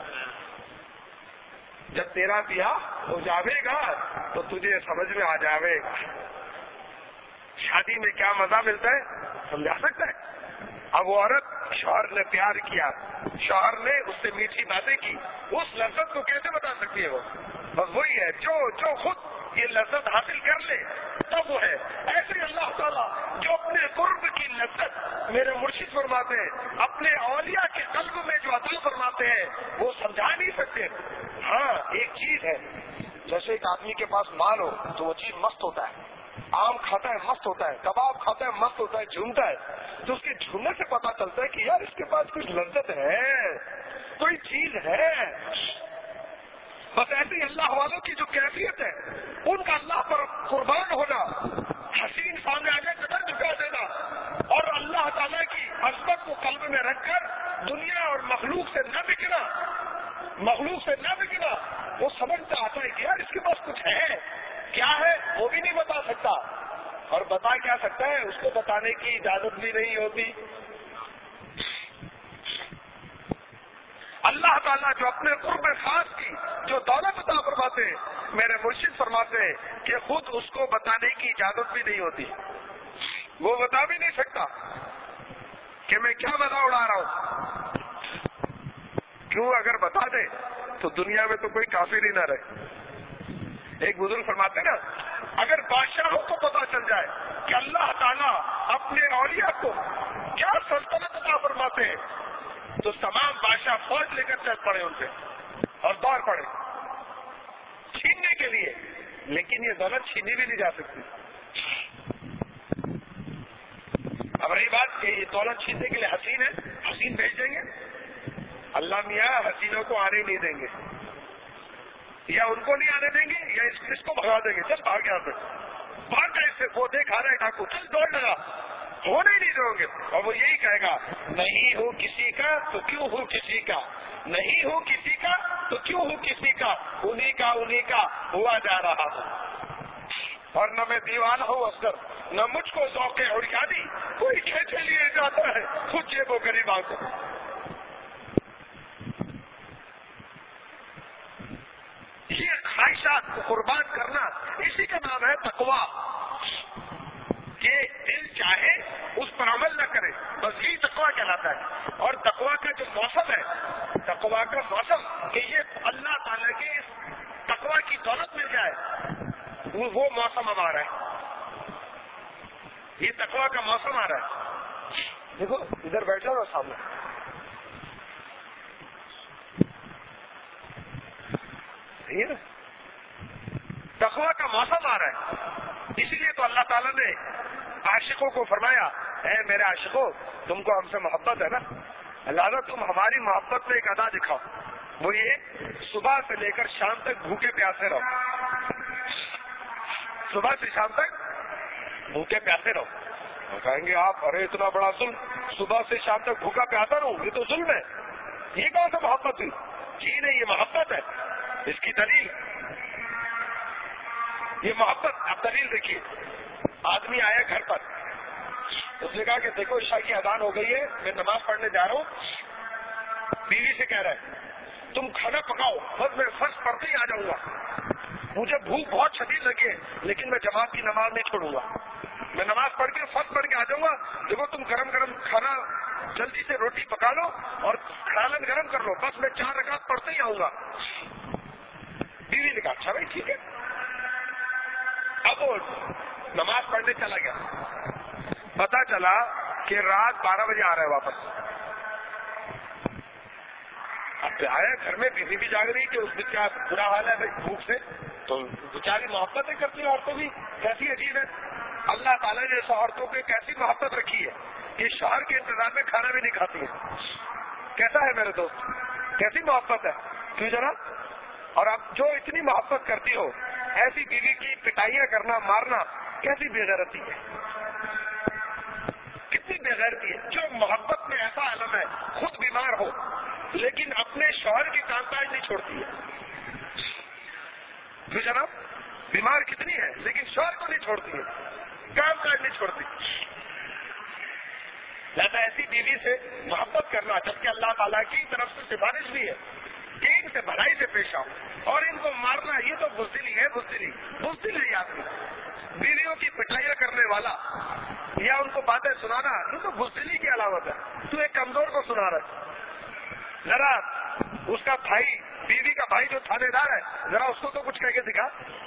جب تیرا بیاہ ہو جاوے گا تو تجھے سمجھ میں آ جاوے گا۔ شادی میں کیا مزہ ملتا ہے سمجھا سکتا ہے؟ اب وہ عورت، شوہر نے پیار کیا، شوہر نے اس سے میٹھی باتیں کی، اس لذت کو کیسے بتا سکتی ہے وہ؟ بس وہی ہے جو جو خود یہ لذت حاصل کر لے تب وہ ہے۔ ایسے اللہ تعالیٰ جو اپنے قرب کی لذت میرے مرشد فرماتے ہیں، اپنے اولیاء کے قلب میں جو عطا فرماتے ہیں وہ سمجھا نہیں سکتے۔ ہاں ایک چیز ہے، جیسے ایک آدمی کے پاس مال ہو تو وہ چیز مست ہوتا ہے، آم کھاتا ہے مست ہوتا ہے، کباب کھاتا ہے مست ہوتا ہے، جھومتا ہے، تو اس کے جھومنے سے پتا چلتا ہے کہ یار اس کے پاس کچھ لذت ہے، کوئی چیز ہے۔ بس ایسے ہی اللہ والوں کی جو کیفیت ہے، ان کا اللہ پر قربان ہونا، حسین سامنے آگے قدر جھکا دینا، اور اللہ تعالیٰ کی عظمت کو قلب میں رکھ کر دنیا اور مخلوق سے نہ بکنا، مخلوق سے نہ بکنا، وہ سمجھتا آتا ہے کہ یار اس کے پاس کچھ ہے، کیا ہے وہ بھی نہیں بتا سکتا، اور بتا کیا سکتا ہے اس کو بتانے کی اجازت بھی نہیں ہوتی۔ اللہ تعالیٰ جو اپنے قرب خاص کی جو دولت عطا فرماتے ہیں، میرے مرشد فرماتے ہیں کہ خود اس کو بتانے کی اجازت بھی نہیں ہوتی، وہ بتا بھی نہیں سکتا کہ میں کیا مزہ اڑا رہا ہوں. کیوں؟ اگر بتا دے تو دنیا میں تو کوئی کافر ہی نہ رہے. ایک بزرگ فرماتے نا، اگر بادشاہوں کو پتا چل جائے کہ اللہ تعالیٰ اپنے اولیاء کو کیا سلطنت عطا فرماتے ہیں تو تمام بادشاہ فوج لے کر چل پڑے ان پہ اور دوڑ پڑے چھیننے کے لیے. لیکن یہ دولت چھینی بھی نہیں جا سکتی. اب رہی بات کہ یہ دولت چھیننے کے لیے حسین ہے، حسین بھیج دیں گے؟ اللہ میاں حسینوں کو آنے نہیں دیں گے، یا ان کو نہیں آنے دیں گے یا اس, اس کو بھگا دیں گے. چل بھاگ یہاں پہ، بھاگ گئے سے وہ دیکھ آ رہے ڈاکو، چل دوڑ لگا، ہونے ہی نہیں دیں گے. اور وہ یہی کہے گا، نہیں ہوں کسی کا تو کیوں ہوں کسی کا، نہیں ہوں کسی کا تو کیوں ہوں کسی کا، انہیں کا انہیں کا ہوا جا رہا ہوں. اور نہ میں دیوانہ ہوں اصغر، نہ مجھ کو ذوق عریانی، کوئی کھینچے لیے جاتا ہے خود جیب و غریباں کو. یہ خواہشات کو قربان کرنا، اسی کا نام ہے تقویٰ، کہ دل چاہے اس پر عمل نہ کرے، بس یہی تقویٰ کہلاتا ہے. اور تقویٰ کا جو موسم ہے، تقویٰ کا موسم کہ یہ اللہ تعالیٰ کی تقویٰ کی دولت مل جائے، وہ موسم ہمارا ہے. یہ تقویٰ کا موسم آ رہا ہے. دیکھو ادھر بیٹھا ہو سامنے، تقویٰ کا موسم آ رہا ہے. اسی لیے تو اللہ تعالیٰ نے عاشقوں کو فرمایا، اے میرے عاشقوں تم کو ہم سے محبت ہے نا، لہٰذا تم ہماری محبت میں ایک ادا دکھاؤ، وہ یہ صبح سے لے کر شام تک بھوکے پیاسے رہو. صبح سے شام تک بھوکے پیاسے رہو. کہیں گے آپ ارے اتنا بڑا ظلم، صبح سے شام تک بھوکا پیاسا رہوں، یہ تو ظلم ہے. یہ کون سا محبت ہوئی؟ جی نہیں، یہ محبت ہے. اس کی دلیل یہ محبت. اب دلیل دیکھیے، آدمی آیا گھر پر، اس نے کہا کہ دیکھو عشاء کی اذان ہو گئی ہے، میں نماز پڑھنے جا رہا ہوں. بیوی سے کہہ رہا ہے تم کھانا پکاؤ، بس میں فرض پڑھتے ہی آ جاؤں گا، مجھے بھوک بہت شدید لگی ہے لیکن میں جماعت کی نماز نہیں چھوڑوں گا، میں نماز پڑھ کے فرض پڑھ کے آ جاؤں گا. دیکھو تم گرم گرم کھانا جلدی سے روٹی پکا لو اور سالن گرم کر لو، بس میں چار رکعت پڑھتے ہی آؤں گا. بیوی نے کہا اچھا بھائی ٹھیک ہے. اب وہ نماز پڑھنے چلا گیا، پتا چلا کہ رات بارہ بجے آ رہا ہے واپس. اب آیا گھر میں، بیوی بھی جاگ رہی کہ اس میں کیا برا حال ہے بھائی بھوک سے، تو بیچاری محبتیں کرتی ہیں عورتوں بھی، کیسی عجیب ہے. اللہ تعالیٰ نے اس عورتوں پہ کیسی محبت رکھی ہے کہ شوہر کے انتظار میں کھانا بھی نہیں کھاتی ہے. کیسا ہے میرے دوست، کیسی محبت ہے. کیوں جناب؟ اور اب جو اتنی محبت کرتی ہو، ایسی بیوی کی پٹائیاں کرنا مارنا کیسی بے غیرتی ہے، کتنی بے غیرتی ہے. جو محبت میں ایسا عالم ہے، خود بیمار ہو لیکن اپنے شوہر کی کام کاج نہیں چھوڑتی ہے. کیوں جناب؟ بیمار کتنی ہے لیکن شوہر کو نہیں چھوڑتی ہے، کام کاج نہیں چھوڑتی. لہذا ایسی بیوی سے محبت کرنا، جبکہ اللہ تعالیٰ کی طرف سے سفارش بھی ہے کہ ان سے بھلائی سے پیش آؤ، اور ان کو مارنا یہ تو بزدلی ہے. بزدلی بزدل ہے آدمی، بیویوں کی پٹائیاں کرنے والا یا ان کو باتیں سنانا، یہ تو بزدلی کی علامت ہے. تو ایک کمزور کو سنا رہا ہے، ذرا اس کا بھائی، بیوی کا بھائی جو تھانے دار ہے، ذرا اس کو تو کچھ کہہ کے دکھا.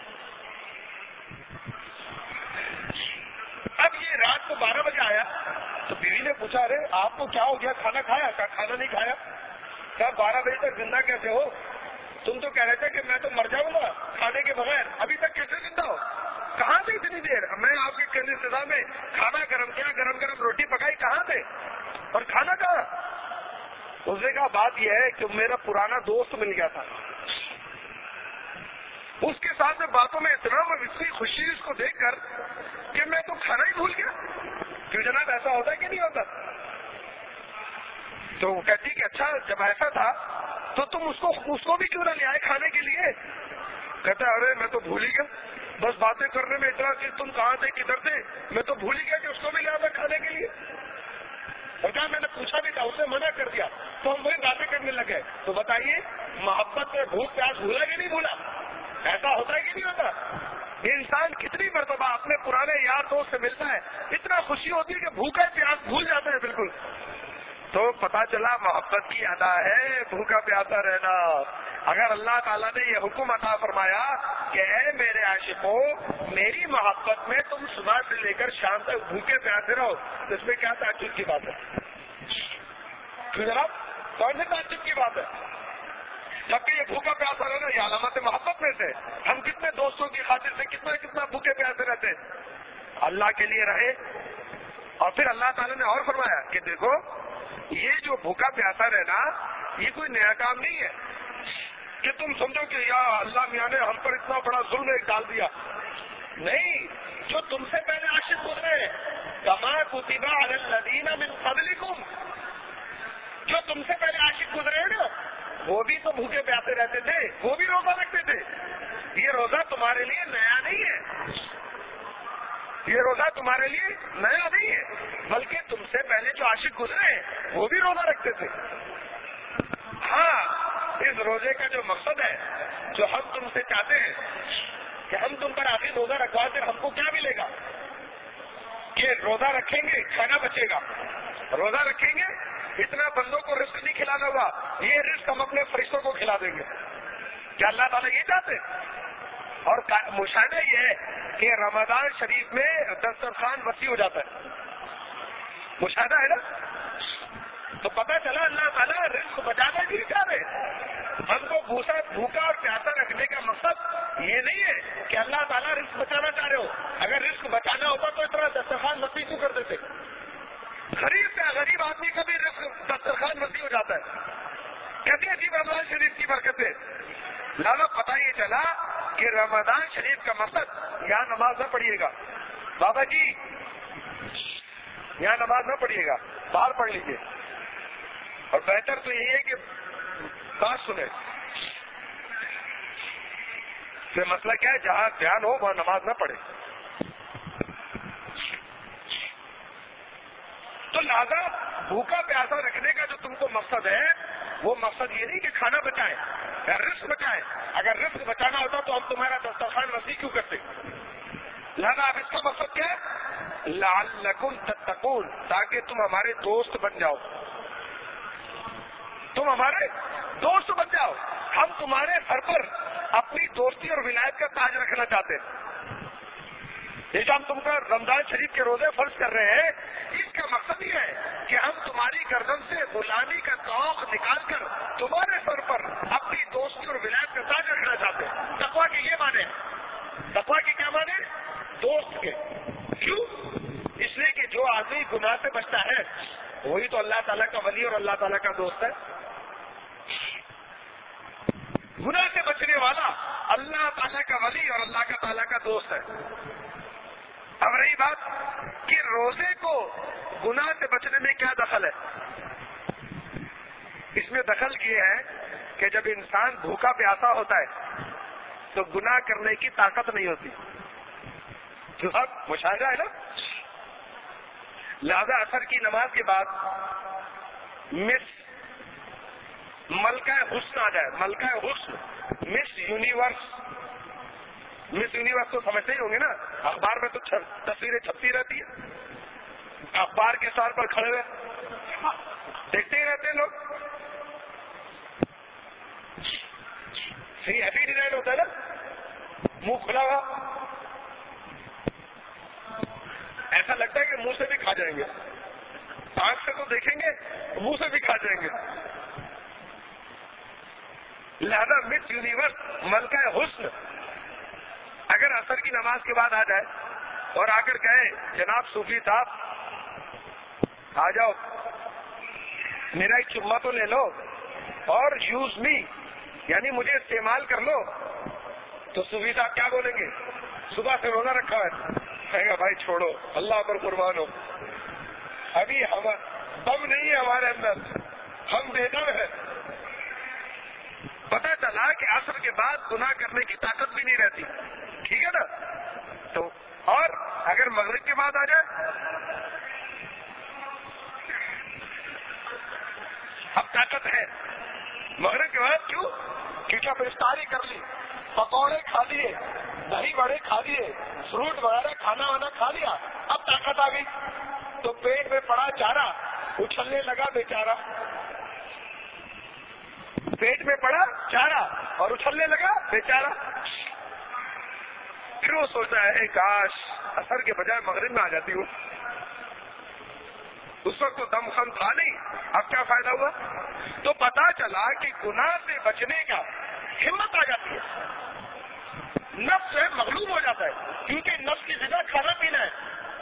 اب یہ رات کو بارہ بجے آیا تو بیوی نے پوچھا ارے آپ کو کیا ہو گیا، کھانا کھایا؟ کہا کھانا نہیں کھایا. کہا بارہ بجے تک زندہ کیسے ہو؟ تم تو کہہ رہے تھے کہ میں تو مر جاؤں گا کھانے کے بغیر، ابھی تک کیسے زندہ ہو؟ کہاں تھے اتنی دیر؟ میں آپ کے انتظار میں کھانا گرم کیا، گرم گرم روٹی پکائی، کہاں تھے اور کھانا کہاں؟ اس نے کہا بات یہ ہے کہ میرا پرانا دوست مل گیا تھا، اس کے ساتھ میں باتوں میں اتنا اور اتنی خوشی اس کو دیکھ کر کہ میں تو کھانا ہی بھول گیا. کیوں جناب ایسا ہوتا ہے کہ نہیں ہوتا؟ تو وہ کہتی کہ اچھا جب ایسا تھا تو تم اس کو اس کو بھی کیوں نہ لے آئے کھانے کے لیے؟ کہتا ارے میں تو بھول ہی گیا، بس باتیں کرنے میں اتنا کہ تم کہاں تھے کدھر تھے، میں تو بھول ہی گیا کہ اس کو بھی لے آتا کھانے کے لیے. اور کہا میں نے پوچھا بھی تھا، اس نے منع کر دیا، تو ہم وہی باتیں کرنے کرنے لگے تو بتائیے محبت میں بھوک پیاس بھولا کہ نہیں بھولا؟ ایسا ہوتا ہے کہ نہیں ہوتا؟ انسان کتنی مرتبہ اپنے پرانے یار دوست سے ملتا ہے، اتنا خوشی ہوتی ہے کہ بھوکا پیاس بھول جاتا ہے بالکل. تو پتا چلا محبت کی ادا ہے بھوکا پیاسا رہنا. اگر اللہ تعالیٰ نے یہ حکم عطا فرمایا کہ اے میرے عاشقوں میری محبت میں تم صبح سے لے کر شام تک بھوکے پیاسے رہو، تو اس میں کیا تعجب کی بات ہے؟ کیوں جناب، کون سی تعجب کی بات ہے؟ جبکہ یہ بھوکا پیاسا رہنا یہ علامت محبت میں سے. ہم کتنے دوستوں کی خاطر سے کتنا کتنا بھوکے پیاسے رہتے ہیں، اللہ کے لیے رہے. اور پھر اللہ تعالیٰ نے اور فرمایا کہ دیکھو یہ جو بھوکا پیاسا رہنا یہ کوئی نیا کام نہیں ہے کہ تم سمجھو کہ یا اللہ میاں نے ہم پر اتنا بڑا ظلم ایک ڈال دیا. نہیں، جو تم سے پہلے عاشق گزرے کما کتب علی الذین من قبلکم، جو تم سے پہلے عاشق گزرے نا وہ بھی تو بھوکے پیاسے رہتے تھے، وہ بھی روزہ رکھتے تھے. یہ روزہ تمہارے لیے نیا نہیں ہے، یہ روزہ تمہارے لیے نیا نہیں ہے، بلکہ تم سے پہلے جو عاشق گزرے وہ بھی روزہ رکھتے تھے. ہاں، اس روزے کا جو مقصد ہے جو ہم تم سے چاہتے ہیں کہ ہم تم پر آخر روزہ رکھوا کر ہم کو کیا ملے گا کہ روزہ رکھیں گے کھانا بچے گا، روزہ رکھیں گے اتنا بندوں کو رزق نہیں کھلانا ہوا، یہ رزق ہم اپنے فرشتوں کو کھلا دیں گے. کیا اللہ تعالیٰ یہ چاہتے؟ اور مشاہدہ یہ ہے کہ رمضان شریف میں دسترخوان وسیع ہو جاتا ہے، مشاہدہ ہے نا. تو پتہ چلا اللہ تعالیٰ رزق بچانا نہیں چاہ رہے. ہم کو بھوسا بھوکا اور پیاسا رکھنے کا مقصد یہ نہیں ہے کہ اللہ تعالیٰ رزق بچانا چاہ رہے ہو. اگر رزق بچانا ہوتا تو اتنا دسترخوان وسیع کیوں کر دیتے؟ غریب سے غریب آدمی کا بھی رزق دسترخوان وسیع ہو جاتا ہے. کہتے ہیں جی رمضان شریف کی برکتیں. لالا پتہ یہ چلا کہ رمضان شریف کا مقصد یہاں نماز نہ پڑھیے گا بابا جی، یہاں نماز نہ پڑھیے گا، باہر پڑھ لیجیے. اور بہتر تو یہی ہے کہ بات سنیں کہ مسئلہ کیا ہے، جہاں دھیان ہو وہاں نماز نہ پڑھے. تو لہذا بھوکا پیاسا رکھنے کا جو تم کو مقصد ہے وہ مقصد یہ نہیں کہ کھانا بچائیں یا رزق بچائیں. اگر رزق بچانا ہوتا تو ہم تمہارا دسترخوان وسیع کیوں کرتے؟ لہذا اب اس کا مقصد کیا ہے؟ لعلکم تتقون، تاکہ تم ہمارے دوست بن جاؤ، تم ہمارے دوست بن جاؤ. ہم تمہارے سر پر اپنی دوستی اور ولایت کا تاج رکھنا چاہتے ہیں. یہ جو ہم تم کا رمضان شریف کے روزے فرض کر رہے ہیں اس کا مقصد یہ ہے کہ ہم تمہاری گردن سے غلامی کا توق نکال کر تمہارے سر پر اپنی دوستی اور ولایت کا تاج رکھنا چاہتے ہیں. تقویٰ کے یہ معنی، تقویٰ کے کیا معنی؟ دوست کے. کیوں؟ اس لیے کہ جو آدمی گناہ سے بچتا ہے وہی تو اللہ تعالیٰ کا ولی اور اللہ تعالیٰ کا دوست ہے. گناہ سے بچنے والا اللہ تعالیٰ کا ولی اور اللہ کا تعالیٰ کا دوست ہے. اب رہی بات کہ روزے کو گناہ سے بچنے میں کیا دخل ہے؟ اس میں دخل یہ ہے کہ جب انسان بھوکا پیاسا ہوتا ہے تو گناہ کرنے کی طاقت نہیں ہوتی. جو اب مشاہدہ ہے نا. لہذا عصر کی نماز کے بعد مس ملکہ حسن آ جائے، ملکہ حسن، مس یونیورس. مس یونیورس تو سمجھتے ہی ہوں گے نا، اخبار میں تو تصویریں چھپتی رہتی ہیں، اخبار کے سار پر کھڑے ہوئے دیکھتے ہی رہتے ہیں لوگ. صحیح ہیپی ڈیزائن ہوتا ہے نا، منہ کھلا ہوا، ایسا لگتا ہے کہ منہ سے بھی کھا جائیں گے. آنکھ سے تو دیکھیں گے، منہ سے بھی کھا جائیں گے. لہذا مس یونیورس ملکہ حسن اگر عصر کی نماز کے بعد آ جائے اور آ کر کہے جناب صوفی صاحب آ جاؤ میرا ایک چما تو لے لو اور یوز می، یعنی مجھے استعمال کر لو، تو صوفی صاحب کیا بولیں گے؟ صبح سے روزہ رکھا ہے، کہے گا بھائی چھوڑو اللہ پر قربان ہو، ابھی ہم دم نہیں ہے ہمارے اندر، ہم بےدم ہیں. پتہ چلا کہ عصر کے بعد گناہ کرنے کی طاقت بھی نہیں رہتی. ٹھیک ہے نا. تو اور اگر مغرب کے بعد آ جائے اب طاقت ہے مغرب کے بعد کیوں؟ کیونکہ اب افطاری کر لی، پکوڑے کھا لیے، دہی بڑے کھا لیے، فروٹ وغیرہ کھانا وانا کھا لیا، اب طاقت آ گئی تو پیٹ میں پڑا چارہ اچھلنے لگا بیچارہ، پیٹ میں پڑا چارہ اور اچھلنے لگا بیچارہ. پھر وہ سوچتا ہے کاش اثر کے بجائے مغرب میں آ جاتی ہوں. اس وقت تو دم خم تھا نہیں، اب کیا فائدہ ہوا؟ تو پتا چلا کہ گناہ سے بچنے کا ہمت آ جاتی ہے، نفس ہے مغلوب ہو جاتا ہے، کیونکہ نفس کی جگہ کھانا پینا ہے.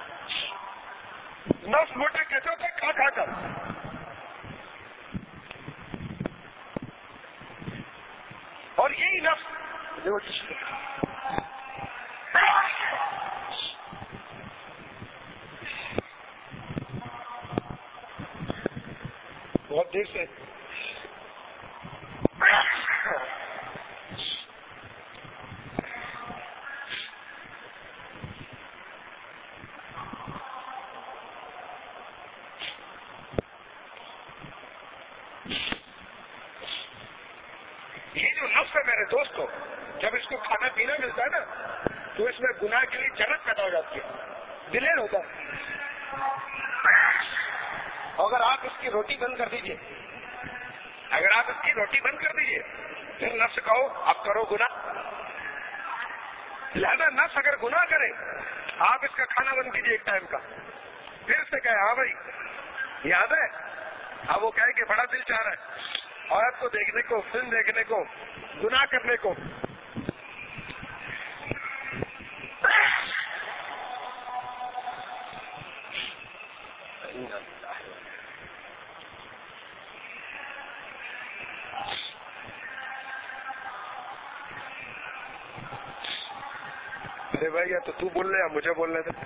نفس موٹا کیسے ہوتا ہے؟ کھا کھا کر. اور یہی نفس بہت دیر سے یہ جو نفس ہے میرے دوستوں، جب اس کو کھانا پینا ملتا ہے نا تو اس میں گناہ کے لیے جنت پیدا ہو جاتی ہے، دلیر ہوتا ہے. اگر آپ اس کی روٹی بند کر دیجئے، اگر آپ اس کی روٹی بند کر دیجئے پھر نفس کہو اب کرو گناہ. لہذا نفس اگر گناہ کرے آپ اس کا کھانا بند کیجئے ایک ٹائم کا، پھر سے کہے ہاں بھائی یاد ہے، اب وہ کہے کہ بڑا دل چاہ رہا ہے عورت کو دیکھنے کو، فلم دیکھنے کو، گناہ کرنے کو. ارے بھائی یا تو تو بول رہے یا مجھے بولنے تھے،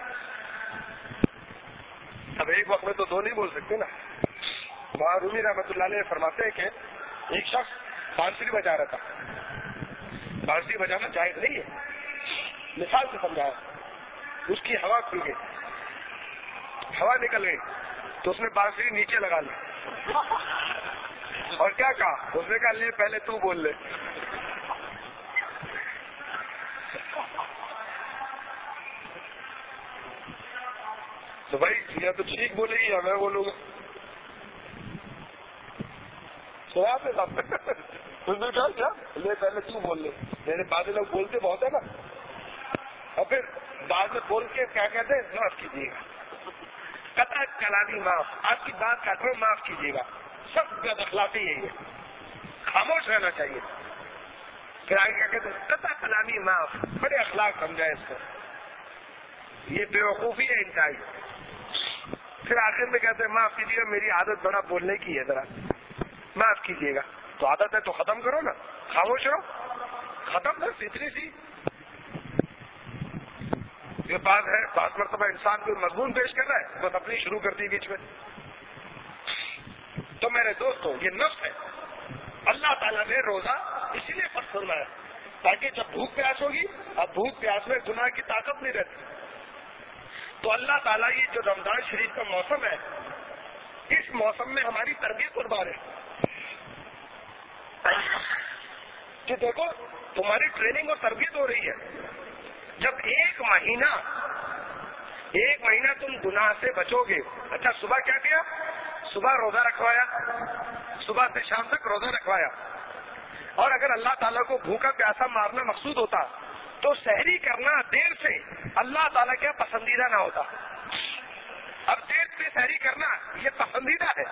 اب ایک وقت میں تو دو نہیں بول سکتے نا. وہاں رومی رحمۃ اللہ علیہ فرماتے ہیں کہ ایک شخص بانسری بجا رہا تھا. بانسری بجانا جائز نہیں ہے، مثال سے سمجھایا. اس کی ہوا کھل گئی، ہوا نکل گئی تو اس نے بانسری نیچے لگا لی اور کیا کہا؟ اس نے کہا لے پہلے تو بول لے. تو بھائی یا تو ٹھیک بولے گی یا میں بولوں گا. سنا آپ نے اس نے کہا کیا لے پہلے تو بول لے. میرے بعد لوگ بولتے بہت ہے نا، اور پھر بعد میں بول کے کیا کہتے ہیں معاف کیجیے گا، قطع کلامی معاف، آپ کی بات کاٹ رہا ہوں معاف کیجیے گا. سب بد اخلاقی یہی ہے، خاموش رہنا چاہیے. پھر آگے کیا کہتے ہیں قطع کلامی معاف، بڑے اخلاق سمجھائے اس کو، یہ بے وقوفی ہے انتہائی. پھر آخر میں کہتے ہیں معاف کیجیے گا میری عادت بڑا بولنے کی ہے، ذرا معاف کیجیے گا. تو عادت ہے تو ختم کرو نا، خاموش رہو، ختم بس اتنی سی. یہ بات ہے بعض مرتبہ انسان کو مضمون پیش کر رہا ہے بس اپنی شروع کر دی بیچ میں. تو میرے دوستوں یہ نفس ہے. اللہ تعالیٰ نے روزہ اسی لیے فرض فرمایا تاکہ جب بھوک پیاس ہوگی، اب بھوک پیاس میں گناہ کی طاقت نہیں رہتی. تو اللہ تعالیٰ یہ جو رمضان شریف کا موسم ہے، اس موسم میں ہماری تربیت قربان ہے کہ دیکھو تمہاری ٹریننگ اور تربیت ہو رہی ہے. جب ایک مہینہ ایک مہینہ تم گناہ سے بچو گے. اچھا صبح کیا کیا؟ صبح روزہ رکھوایا، صبح سے شام تک روزہ رکھوایا. اور اگر اللہ تعالیٰ کو بھوکا پیاسا مارنا مقصود ہوتا تو سحری کرنا دیر سے اللہ تعالیٰ کا پسندیدہ نہ ہوتا. اب دیر سے سحری کرنا یہ پسندیدہ ہے،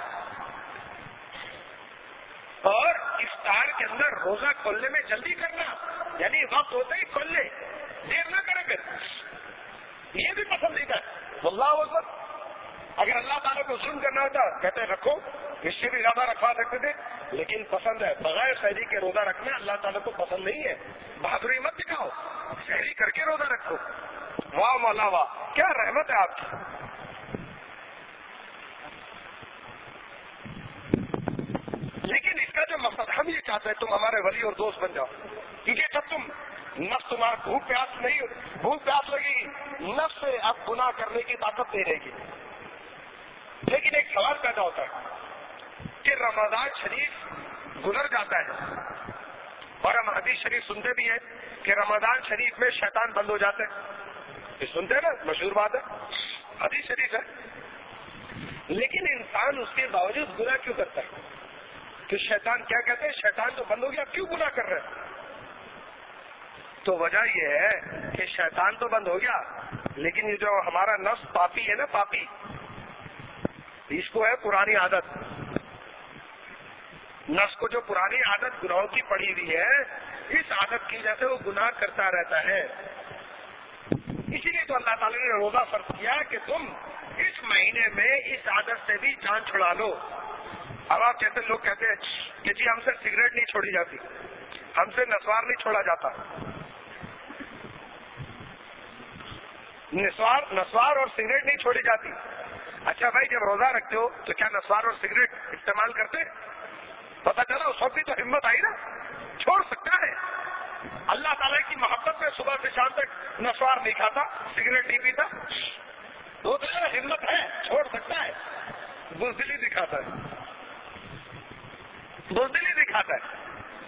اور افطار کے اندر روزہ کھولنے میں جلدی کرنا یعنی وقت ہوتے ہی کھول لے، دیر نہ کرے پھر، یہ بھی پسندیدہ ہے. واللہ اکبر. اگر اللہ تعالیٰ کو ظلم کرنا ہوتا کہتے ہیں رکھو، اس سے بھی زیادہ رکھوا سکتے تھے، لیکن پسند ہے. بغیر سحری کے روزہ رکھنا اللہ تعالیٰ کو پسند نہیں ہے. بہادری مت دکھاؤ، سحری کر کے روزہ رکھو. واہ مولا واہ، کیا رحمت ہے آپ کی. لیکن اس کا جو مقصد ہم یہ چاہتے ہیں تم ہمارے ولی اور دوست بن جاؤ، کیونکہ جب تم نفس تمہارا بھوک پیاس نہیں بھوک پیاس لگے گی، نفس سے اب گناہ کرنے کی طاقت نہیں رہے گی. لیکن ایک سوال پیدا ہوتا ہے کہ رمضان شریف گزر جاتا ہے. اور ہم حدیث شریف سنتے بھی ہیں کہ رمضان شریف میں شیطان بند ہو جاتے ہیں. یہ سنتے ہیں نا, مشہور بات ہے, حدیث شریف ہے. لیکن انسان اس کے باوجود گناہ کیوں کرتا ہے؟ کہ شیطان کیا کہتے ہیں, شیطان تو بند ہو گیا, کیوں گناہ کر رہے ہیں؟ تو وجہ یہ ہے کہ شیطان تو بند ہو گیا, لیکن یہ جو ہمارا نفس پاپی ہے نا, پاپی, اس کو ہے پرانی عادت. نفس کو جو پرانی عادت گناہوں کی پڑی ہوئی ہے, اس عادت کی وجہ سے وہ گناہ کرتا رہتا ہے. اسی لیے تو اللہ تعالیٰ نے روزہ فرض کیا کہ تم اس مہینے میں اس عادت سے بھی جان چھڑا لو. اب آپ جیسے لوگ کہتے ہیں کہ جی ہم سے سگریٹ نہیں چھوڑی جاتی, ہم سے نسوار نہیں چھوڑا جاتا. نسوار نسوار اور سگریٹ نہیں چھوڑی جاتی. اچھا بھائی, جب روزہ رکھتے ہو تو کیا نسوار اور سگریٹ استعمال کرتے؟ پتا چلا اس وقت بھی تو ہمت آئی نا, چھوڑ سکتا ہے. اللہ تعالیٰ کی محبت میں صبح سے شام تک نسوار نہیں کھاتا, سگریٹ نہیں پیتا, وہ تو ہمت ہے, چھوڑ سکتا ہے. بزدلی دکھاتا ہے, بزدلی دکھاتا ہے.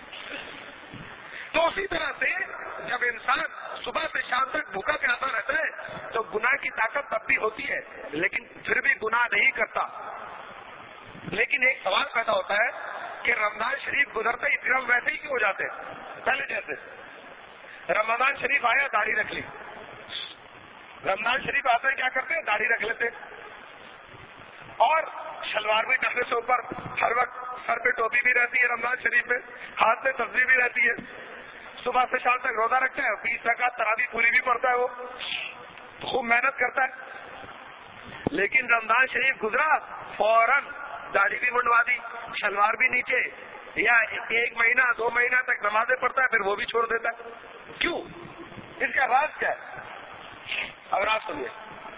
تو اسی طرح سے جب انسان صبح سے شام تک بھوکا پیاسا رہتا ہے تو گناہ کی طاقت تب بھی ہوتی ہے, لیکن پھر بھی گناہ نہیں کرتا. لیکن ایک سوال پیدا ہوتا ہے کہ رمضان شریف گزرتے ہی پھر ہم ویسے ہی کیوں ہو جاتے ہیں پہلے جیسے؟ رمضان شریف آیا, داڑھی رکھ لی. رمضان شریف آتے کیا کرتے ہیں, داڑھی رکھ لیتے, اور شلوار بھی ٹکنے سے اوپر, ہر وقت سر پہ ٹوپی بھی رہتی ہے رمضان شریف میں, ہاتھ میں تسبیح بھی رہتی ہے. صبح سے شام تک روزہ رکھتا ہے, بیس رکعت تراویح پوری بھی پڑتا ہے, وہ خوب محنت کرتا ہے. لیکن رمضان شریف گزرا, فوراً داڑھی بھی منڈوا دی, شلوار بھی نیچے, یا ایک مہینہ دو مہینہ تک نمازیں پڑھتا ہے, پھر وہ بھی چھوڑ دیتا ہے. کیوں؟ اس کا راز کیا ہے؟ اب راز سنیے.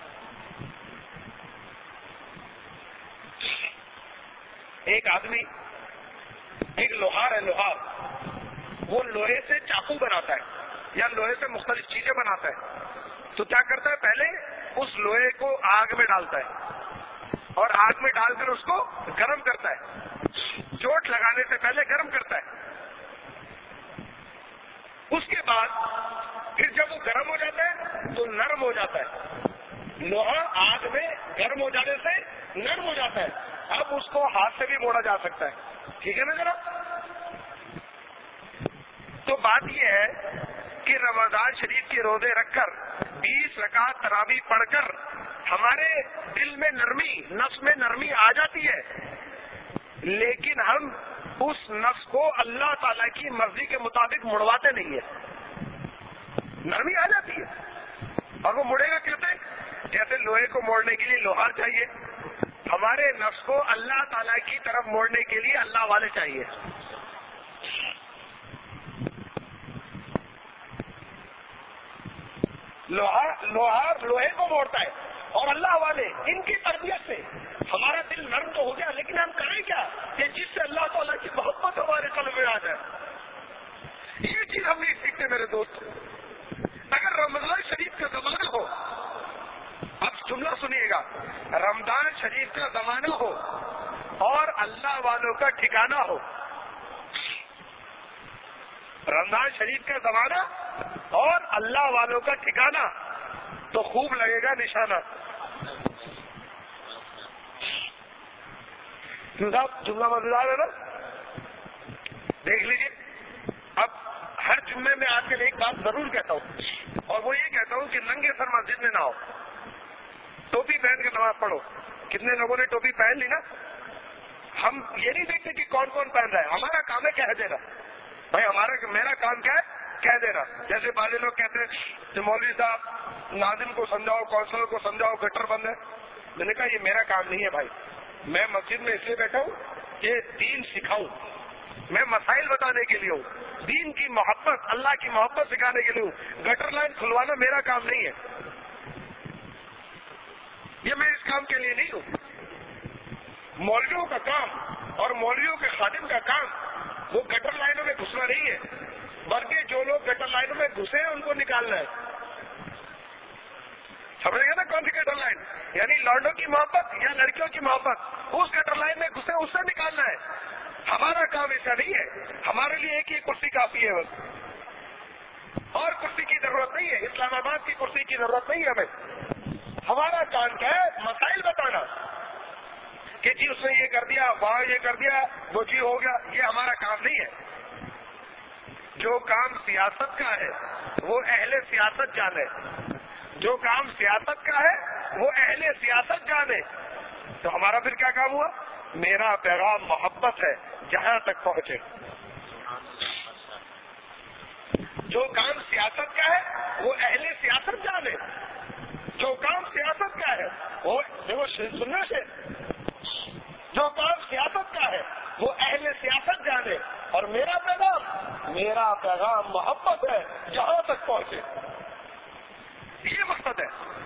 ایک آدمی, ایک لوہار ہے, لوہار, وہ لوہے سے چاقو بناتا ہے یا لوہے سے مختلف چیزیں بناتا ہے. تو کیا کرتا ہے, پہلے اس لوہے کو آگ میں ڈالتا ہے اور آگ میں ڈال کر اس کو گرم کرتا ہے, چوٹ لگانے سے پہلے گرم کرتا ہے. اس کے بعد پھر جب وہ گرم ہو جاتا ہے تو نرم ہو جاتا ہے. لوہا آگ میں گرم ہو جانے سے نرم ہو جاتا ہے. اب اس کو ہاتھ سے بھی موڑا جا سکتا ہے. ٹھیک ہے نا ذرا؟ تو بات یہ ہے کہ رمضان شریف کے روزے رکھ کر بیس رکعت تراویح پڑھ کر ہمارے دل میں نرمی, نفس میں نرمی آ جاتی ہے, لیکن ہم اس نفس کو اللہ تعالیٰ کی مرضی کے مطابق مڑواتے نہیں ہیں. نرمی آ جاتی ہے اور وہ مڑے گا کہتے ہیں جیسے لوہے کو موڑنے کے لیے لوہار چاہیے, ہمارے نفس کو اللہ تعالیٰ کی طرف موڑنے کے لیے اللہ والے چاہیے. لوہار لوہار لوہے کو موڑتا ہے, اور اللہ والے ان کی تربیت سے ہمارا دل نرم تو ہو گیا, لیکن ہم کریں کیا کہ جس سے اللہ تعالیٰ کی محبت ہمارے قلب میں آ جائے. یہ چیز ہم نہیں سیکھتے میرے دوست. اگر رمضان شریف کا زمانہ ہو, اب جملہ سنیے گا, رمضان شریف کا زمانہ ہو اور اللہ والوں کا ٹھکانہ ہو, رمضان شریف کا زمانہ اور اللہ والوں کا ٹھکانہ, تو خوب لگے گا نشانہ. جملہ مزیدار ہے نا, دیکھ لیجیے. اب ہر جمعے میں آج کل ایک بات ضرور کہتا ہوں, اور وہ یہ کہتا ہوں کہ ننگے سر مسجد میں نہ ہو, ٹوپی پہن کے نماز پڑھو. کتنے لوگوں نے ٹوپی پہن لی نا. ہم یہ نہیں دیکھتے کہ کون کون پہن رہا ہے, ہمارا کام ہے کہہ دینا. بھائی ہمارا میرا کام کیا ہے, کہہ دینا. جیسے بعض لوگ کہتے ہیں کہ مولوی صاحب ناظم کو سمجھاؤ, کونسلر کو سمجھاؤ, گٹر بند ہے. میں نے کہا یہ میرا کام نہیں ہے بھائی, میں مسجد میں اس لیے بیٹھا ہوں کہ دین سکھاؤں, میں مسائل بتانے کے لیے ہوں, دین کی محبت, اللہ کی محبت سکھانے کے لیے ہوں. گٹر لائن کھلوانا میرا کام نہیں ہے, یہ میں اس کام کے لیے نہیں ہوں. مولویوں کا کام اور مولویوں کے خادم کا کام وہ گٹر لائنوں میں گھسنا نہیں ہے, بلکہ جو لوگ گٹر لائنوں میں گھسے ہیں ان کو نکالنا ہے. سمجھ گئے نا کون سی گٹر لائن؟ یعنی لانڈوں کی محبت یا لڑکیوں کی محبت, اس گٹر لائن میں گھسے اس سے نکالنا ہے. ہمارا کام میں ایسا نہیں ہے. ہمارے لیے ایک ہی کرسی کافی ہے بس, اور کرسی کی ضرورت نہیں ہے. اسلام آباد کی کرسی کی ضرورت نہیں ہے ہمیں. ہمارا کام کیا ہے؟ مسائل بتانا کہ جی اس نے یہ کر دیا, وہاں یہ کر دیا, وہ جی ہو گیا. یہ ہمارا کام نہیں ہے. جو کام سیاست کا ہے وہ اہل سیاست جانے, جو کام سیاست کا ہے وہ اہل سیاست جانے. تو ہمارا پھر کیا کام ہوا؟ میرا پیغام محبت ہے, جہاں تک پہنچے. جو کام سیاست کا ہے وہ اہل سیاست جانے, جو کام سیاست کا ہے وہ دیکھو سننے سے, جو کام سیاست کا ہے وہ اہل سیاست جانے. اور میرا پیغام میرا پیغام محبت ہے, جہاں تک پہنچے. یہ مقصد ہے.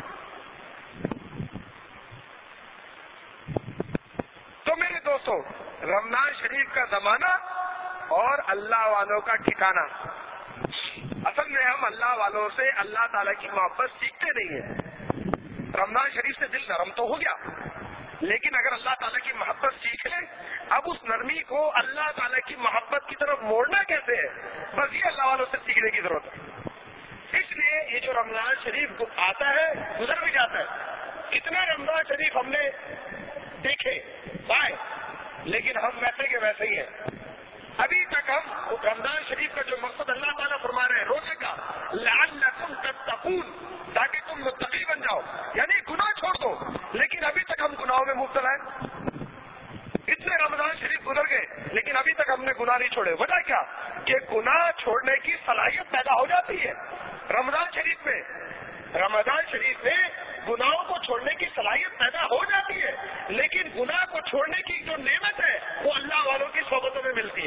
تو میرے دوستوں, رمضان شریف کا زمانہ اور اللہ والوں کا ٹھکانہ. اصل میں ہم اللہ والوں سے اللہ تعالیٰ کی محبت سیکھتے نہیں ہیں. رمضان شریف سے دل نرم تو ہو گیا, لیکن اگر اللہ تعالیٰ کی محبت سیکھ لیں, اب اس نرمی کو اللہ تعالیٰ کی محبت کی طرف موڑنا کیسے ہے, بس یہ اللہ والوں سے سیکھنے کی ضرورت ہے. اس لیے یہ جو رمضان شریف آتا ہے گزر بھی جاتا ہے. کتنے رمضان شریف ہم نے دیکھے پائے, لیکن ہم ویسے کے ویسے ہی ہیں. ابھی تک ہم رمضان شریف کا جو مقصد اللہ تعالیٰ فرما رہے ہیں روزے کا, لعلکم تتقون, تاکہ تم متقی بن جاؤ, یعنی گناہ چھوڑ دو, لیکن ابھی تک ہم گناہوں میں مبتلا ہیں. اتنے رمضان شریف گزر گئے لیکن ابھی تک ہم نے گناہ نہیں چھوڑے. وجہ کیا؟ کہ گناہ چھوڑنے کی صلاحیت پیدا ہو جاتی ہے رمضان شریف میں. رمضان شریف میں گناہوں کو چھوڑنے کی صلاحیت پیدا ہو جاتی ہے, لیکن گناہ کو چھوڑنے کی جو نعمت ہے وہ اللہ والوں کی صحبتوں میں ملتی ہے.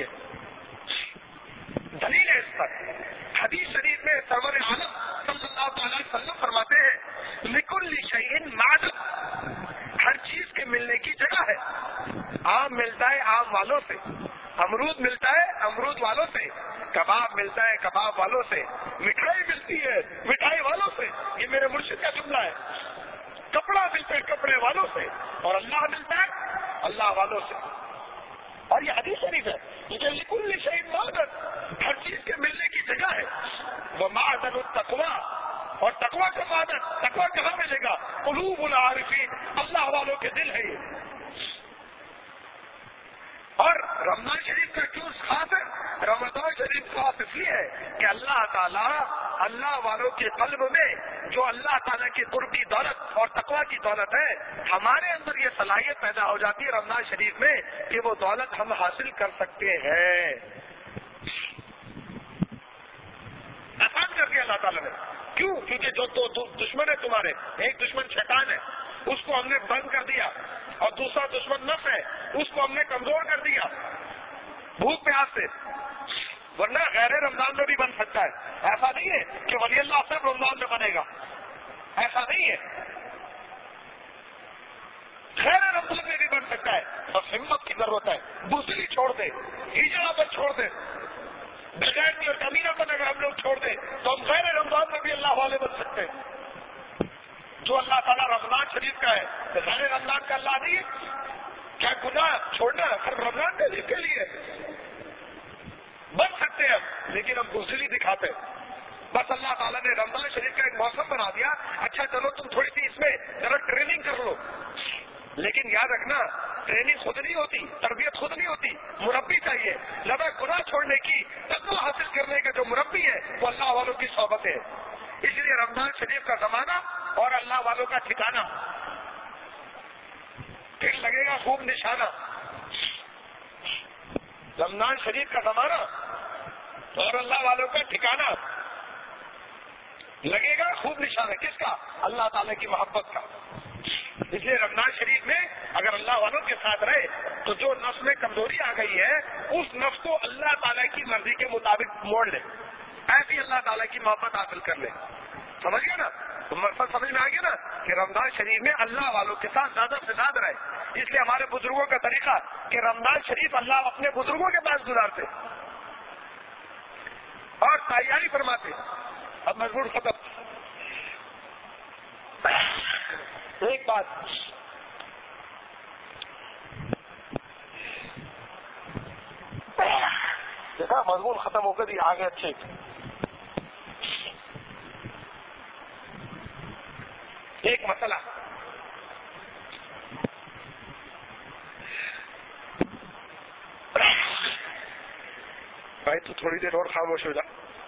دلیل ہے اس پر حدیث شریف میں سرور عالم صلی اللہ تعالی علیہ وسلم فرماتے ہیں, لکل شیء معدن, ہر چیز کے ملنے کی جگہ ہے. آم ملتا ہے آم والوں سے, امرود ملتا ہے امرود والوں سے, کباب ملتا ہے کباب والوں سے, مٹھائی ملتی ہے مٹھائی والوں سے. یہ میرے مرشد کا جملہ ہے. کپڑا ملتا ہے کپڑے والوں سے, اور اللہ ملتا ہے اللہ والوں سے. اور یہ حدیث شریف ہے, یہ لکل شیء معدن, ہر چیز کے ملنے کی جگہ ہے. وہ معدن التقویٰ, اور تقویٰ کا معدن, تقویٰ کہاں ملے گا؟ قلوب العارفین, اللہ والوں کے دل ہے یہ. اور رمضان شریف کا کیوں خاص ہے؟ رمضان شریف خاص اس لیے ہے کہ اللہ تعالیٰ اللہ والوں کے قلب میں جو اللہ تعالیٰ کی قرب کی دولت اور تقویٰ کی دولت ہے, ہمارے اندر یہ صلاحیت پیدا ہو جاتی ہے رمضان شریف میں کہ وہ دولت ہم حاصل کر سکتے ہیں. آسان کر دیا اللہ تعالیٰ نے. کیوں؟ کیونکہ جو دو دشمن ہے تمہارے, ایک دشمن شیطان ہے, اس کو ہم نے بند کر دیا, اور دوسرا دشمن نفس ہے, اس کو ہم نے کمزور کر دیا بھوک پیاس سے. ورنہ غیر رمضان میں بھی بن سکتا ہے. ایسا نہیں ہے کہ ولی اللہ صرف رمضان میں بنے گا, ایسا نہیں ہے. غیر رمضان میں بھی بن سکتا ہے. بس ہمت کی ضرورت ہے. دوسری چھوڑ دے, ہجرا پر چھوڑ دے, بغیر اور کمینہ پر اگر ہم لوگ چھوڑ دیں تو ہم غیر رمضان میں بھی اللہ والے بن سکتے ہیں. جو اللہ تعالیٰ رمضان شریف کا ہے تو غیر رمضان کا اللہ نہیں ہے. کیا گناہ چھوڑنا صرف رمضان شریف کے لیے بن سکتے ہیں, لیکن ہم دوسری دکھاتے ہیں. بس اللہ تعالیٰ نے رمضان شریف کا ایک موسم بنا دیا, اچھا چلو تم تھوڑی سی اس میں ذرا ٹریننگ کر لو. لیکن یاد رکھنا, ٹریننگ خود نہیں ہوتی, تربیت خود نہیں ہوتی, مربی چاہیے. لگا گناہ چھوڑنے کی, تقویٰ حاصل کرنے کا جو مربی ہے وہ اللہ والوں کی صحبت ہے. اس لیے رمضان شریف کا زمانہ اور اللہ والوں کا ٹھکانہ, پھر لگے گا خوب نشانہ. رمضان شریف کا زمانہ اور اللہ والوں کا ٹھکانہ, لگے گا خوب نشانہ. کس کا؟ اللہ تعالیٰ کی محبت کا. اس لیے رمضان شریف میں اگر اللہ والوں کے ساتھ رہے تو جو نفس میں کمزوری آ گئی ہے اس نفس کو اللہ تعالیٰ کی مرضی کے مطابق موڑ لے, ایسی اللہ تعالیٰ کی محبت حاصل کر لے. سمجھ گیا نا؟ تو مقصد سمجھ میں آ گیا نا کہ رمضان شریف میں اللہ والوں کے ساتھ زیادہ سے زیادہ رہے. اس لیے ہمارے بزرگوں کا طریقہ کہ رمضان شریف اللہ اپنے بزرگوں کے پاس گزارتے اور تیاری فرماتے. اب مضمون ختم. ایک بات, ہاں مضمون ختم ہو کر ہی آگے اچھے. ایک مسئلہ بھائی تو تھوڑی دیر اور خاموش ہو جا.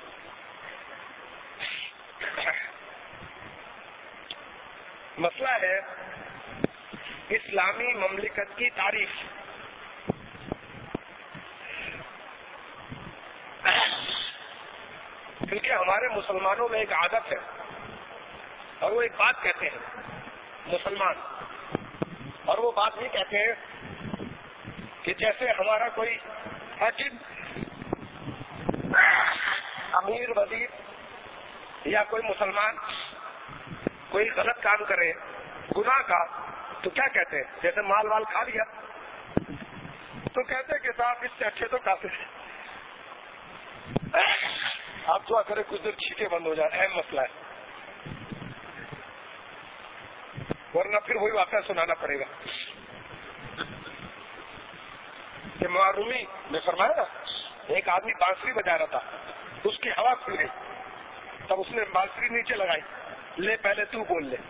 مسئلہ ہے اسلامی مملکت کی تعریف. کیونکہ ہمارے مسلمانوں میں ایک عادت ہے اور وہ ایک بات کہتے ہیں مسلمان, اور وہ بات یہ کہتے ہیں کہ جیسے ہمارا کوئی حاکم امیر وزیر یا کوئی مسلمان کوئی غلط کام کرے گناہ کا تو کیا کہتے ہیں, جیسے مال وال کھا لیا تو کہتے ہیں کہ صاحب اس سے اچھے تو کافر ہیں. آپ دعا کریں کچھ دیر چھینکیں بند ہو جائے, اہم مسئلہ ہے, ورنہ پھر وہی واقعہ سنانا پڑے گا کہ معرومی نے فرمایا نا ایک آدمی بانسری بجا رہا تھا, اس کی ہوا کھل گئی, تب اس نے بانسری نیچے لگائی, لے پہلے تو بول لے.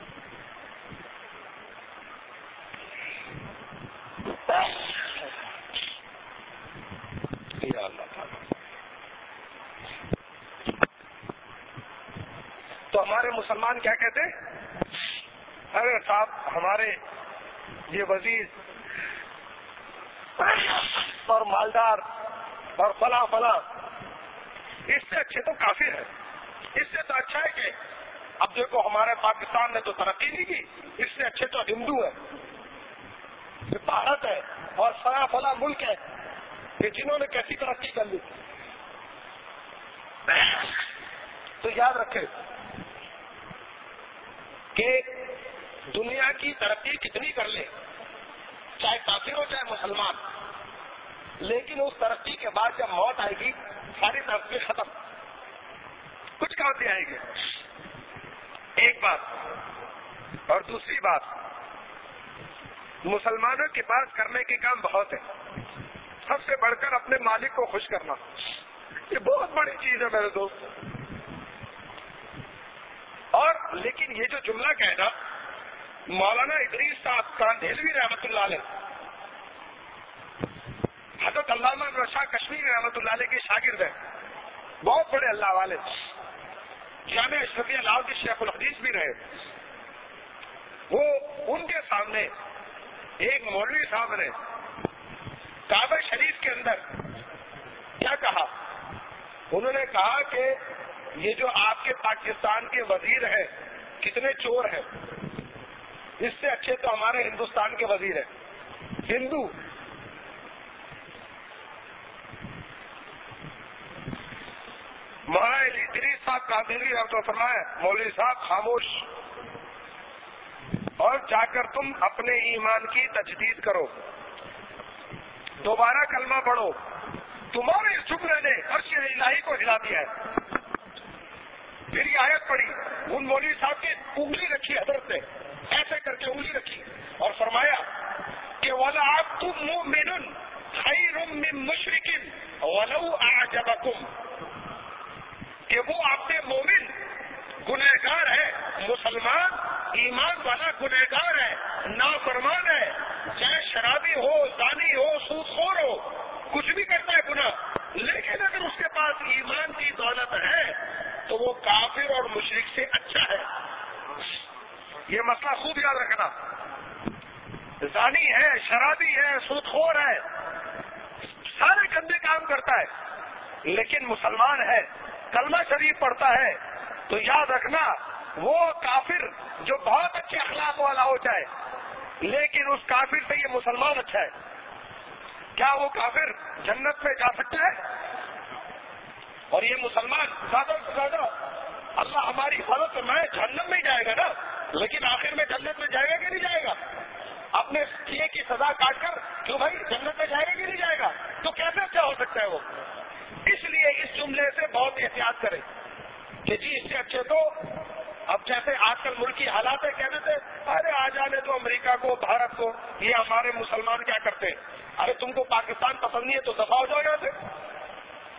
یا اللہ تعالیٰ. تو ہمارے مسلمان کیا کہتے ہیں, ارے صاحب ہمارے یہ وزیر اور مالدار اور فلاں فلاں اس سے اچھے تو کافر ہے, اس سے تو اچھا ہے کہ اب دیکھو ہمارے پاکستان نے تو ترقی نہیں کی, اس سے اچھے تو ہندو ہے, بھارت ہے اور فلاں فلاں ملک ہے کہ جنہوں نے کیسی ترقی کر لی. تو یاد رکھیں کہ دنیا کی ترقی کتنی کر لے, چاہے کافر ہو چاہے مسلمان, لیکن اس ترقی کے بعد جب موت آئے گی ساری ترقی ختم, کچھ کام نہیں آئے گی. ایک بات, اور دوسری بات, مسلمانوں کے پاس کرنے کے کام بہت ہے, سب سے بڑھ کر اپنے مالک کو خوش کرنا, یہ بہت بڑی چیز ہے میرے دوست. اور لیکن یہ جو جملہ کہنا مولانا ادریس صاحب کاندھیلوی رحمۃ اللہ علیہ, حضرت علامہ شاہ کشمیری رحمۃ اللہ علیہ کے شاگرد ہیں, بہت بڑے اللہ والے, جامعہ اشرفیہ لاہور کے شیخ الحدیث بھی رہے. وہ ان کے سامنے ایک مولوی صاحب نے کعبہ شریف کے اندر کیا کہا, انہوں نے کہا کہ یہ جو آپ کے پاکستان کے وزیر ہیں کتنے چور ہیں, اس سے اچھے تو ہمارے ہندوستان کے وزیر ہیں ہندو. مولانا ادریس صاحب کا دلی رحمۃ اللہ فرمایا, مولوی صاحب خاموش, اور جا کر تم اپنے ایمان کی تجدید کرو, دوبارہ کلمہ پڑھو, تمہارے اس جملے نے عرش الہی کو ہلا دیا ہے. پھر یہ آیت پڑھی, ان مولوی صاحب کی انگلی رکھی حضرت نے, ایسے کر کے انگلی رکھی اور فرمایا کہ وَلَعَبْدٌ مُؤْمِنٌ خَيْرٌ مِّن مُشْرِكٍ وَلَوْ أَعْجَبَكُمْ, کہ وہ آپ کے مومن گنہگار ہے, مسلمان ایمان والا گنہگار ہے, نافرمان ہے, چاہے شرابی ہو, زانی ہو, سود خور ہو, کچھ بھی کرتا ہے گناہ, لیکن اگر اس کے پاس ایمان کی دولت ہے تو وہ کافر اور مشرک سے اچھا ہے. یہ مسئلہ خوب یاد رکھنا, زانی ہے, شرابی ہے, سود خور ہے, سارے گندے کام کرتا ہے, لیکن مسلمان ہے, کلمہ شریف پڑھتا ہے, تو یاد رکھنا وہ کافر جو بہت اچھے اخلاق والا ہو جائے, لیکن اس کافر سے یہ مسلمان اچھا ہے. کیا وہ کافر جنت میں جا سکتا ہے؟ اور یہ مسلمان زیادہ سے زیادہ اللہ ہماری حفاظت فرمائے جہنم میں جائے گا نا, لیکن آخر میں جنت میں جائے گا کہ نہیں جائے گا؟ اپنے کیے کی سزا کاٹ کر کیوں بھائی جنت میں جائے گا کہ نہیں جائے گا؟ تو کیسے اچھا ہو سکتا ہے وہ؟ اس لیے اس جملے سے بہت احتیاط کریں کہ جی اس سے اچھے تو اب جیسے آج کل ملک کی حالات ہے, کہتے تھے ارے آ جانے تو امریکہ کو, بھارت کو, یہ ہمارے مسلمان کیا کرتے ہیں, ارے تم کو پاکستان پسند نہیں ہے تو دفاع ہو جاؤ یہاں سے.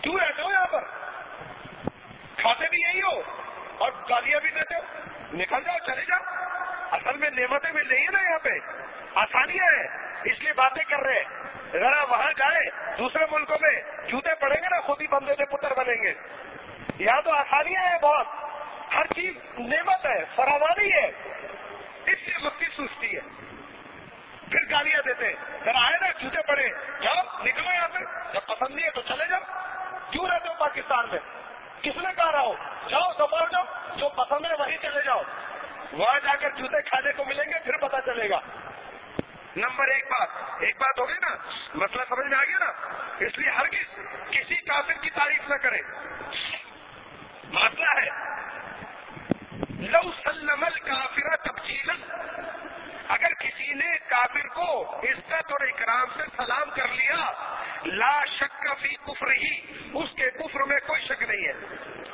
کیوں رہتے ہو یہاں پر؟ کھاتے بھی یہی ہو اور گالیاں بھی دیتے ہو. نکل جاؤ, چلے جاؤ. اصل میں نعمتیں مل رہی ہیں نا یہاں پہ, آسانیاں ہیں, اس لیے باتیں کر رہے ہیں. ذرا وہاں جائے دوسرے ملکوں میں جوتے پڑیں گے نا, خود ہی بندے کے پتر بنیں گے. یہاں تو آسانیاں ہیں بہت, ہر چیز نعمت ہے, فراوانی ہے, اس لیے مکھی سوچتی ہے. پھر گالیاں دیتے ہیں, ذرا آئے نا جوتے پڑے, جاؤ نکلو یہاں سے, جب پسند نہیں ہے تو چلے جاؤ. کیوں رہتے ہو پاکستان میں؟ کس نے کہا رہا ہو؟ جاؤ دوپہر جاؤ, جو پسند ہے وہیں چلے جاؤ. وہاں جا کر جوتے کھانے کو ملیں گے, پھر پتا چلے گا. نمبر ایک بات ایک بات ہو گئی نا, مسئلہ سمجھ میں آ گیا نا. اس لیے ہر کسی کافر کی تعریف نہ کرے. مسئلہ ہے لو سلم الکافر تبجیلا, اگر کسی نے کافر کو عزت اور اکرام سے سلام کر لیا, لا شک فی کفرہ, اس کے کفر میں کوئی شک نہیں ہے.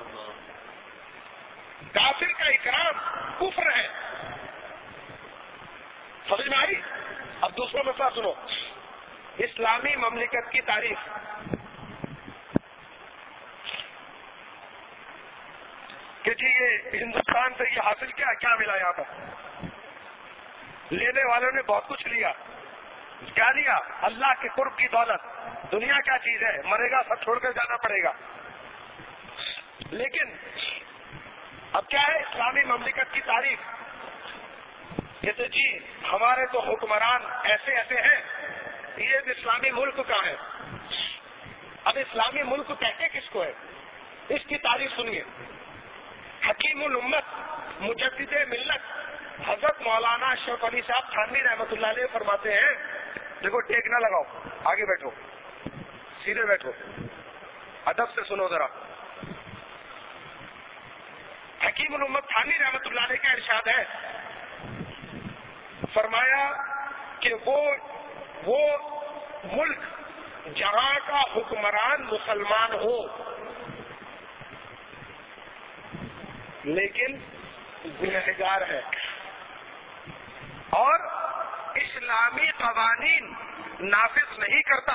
کافر کا اکرام کفر ہے. سمجھ میں آئی؟ اب دوسرا مسئلہ سنو, اسلامی مملکت کی تعریف. کہ جی یہ ہندوستان سے یہ حاصل کیا کیا ملا یہاں پر؟ لینے والوں نے بہت کچھ لیا. کیا لیا؟ اللہ کے قرب کی دولت. دنیا کیا چیز ہے, مرے گا سب چھوڑ کر جانا پڑے گا. لیکن اب کیا ہے اسلامی مملکت کی تعریف؟ کہتے جی ہمارے تو حکمران ایسے ایسے ہیں, یہ اسلامی ملک کا ہے. اب اسلامی ملک کہتے کس کو ہے؟ اس کی تعریف سنیے. حکیم الامت مجدد ملت حضرت مولانا اشرف علی صاحب تھانوی رحمۃ اللہ علیہ فرماتے ہیں, دیکھو ٹیک نہ لگاؤ, آگے بیٹھو, سیدھے بیٹھو, ادب سے سنو ذرا. حکیم الامت تھانوی رحمۃ اللہ علیہ کا ارشاد ہے, فرمایا کہ وہ وہ ملک جہاں کا حکمران مسلمان ہو لیکن گنہگار ہے اور اسلامی قوانین نافذ نہیں کرتا,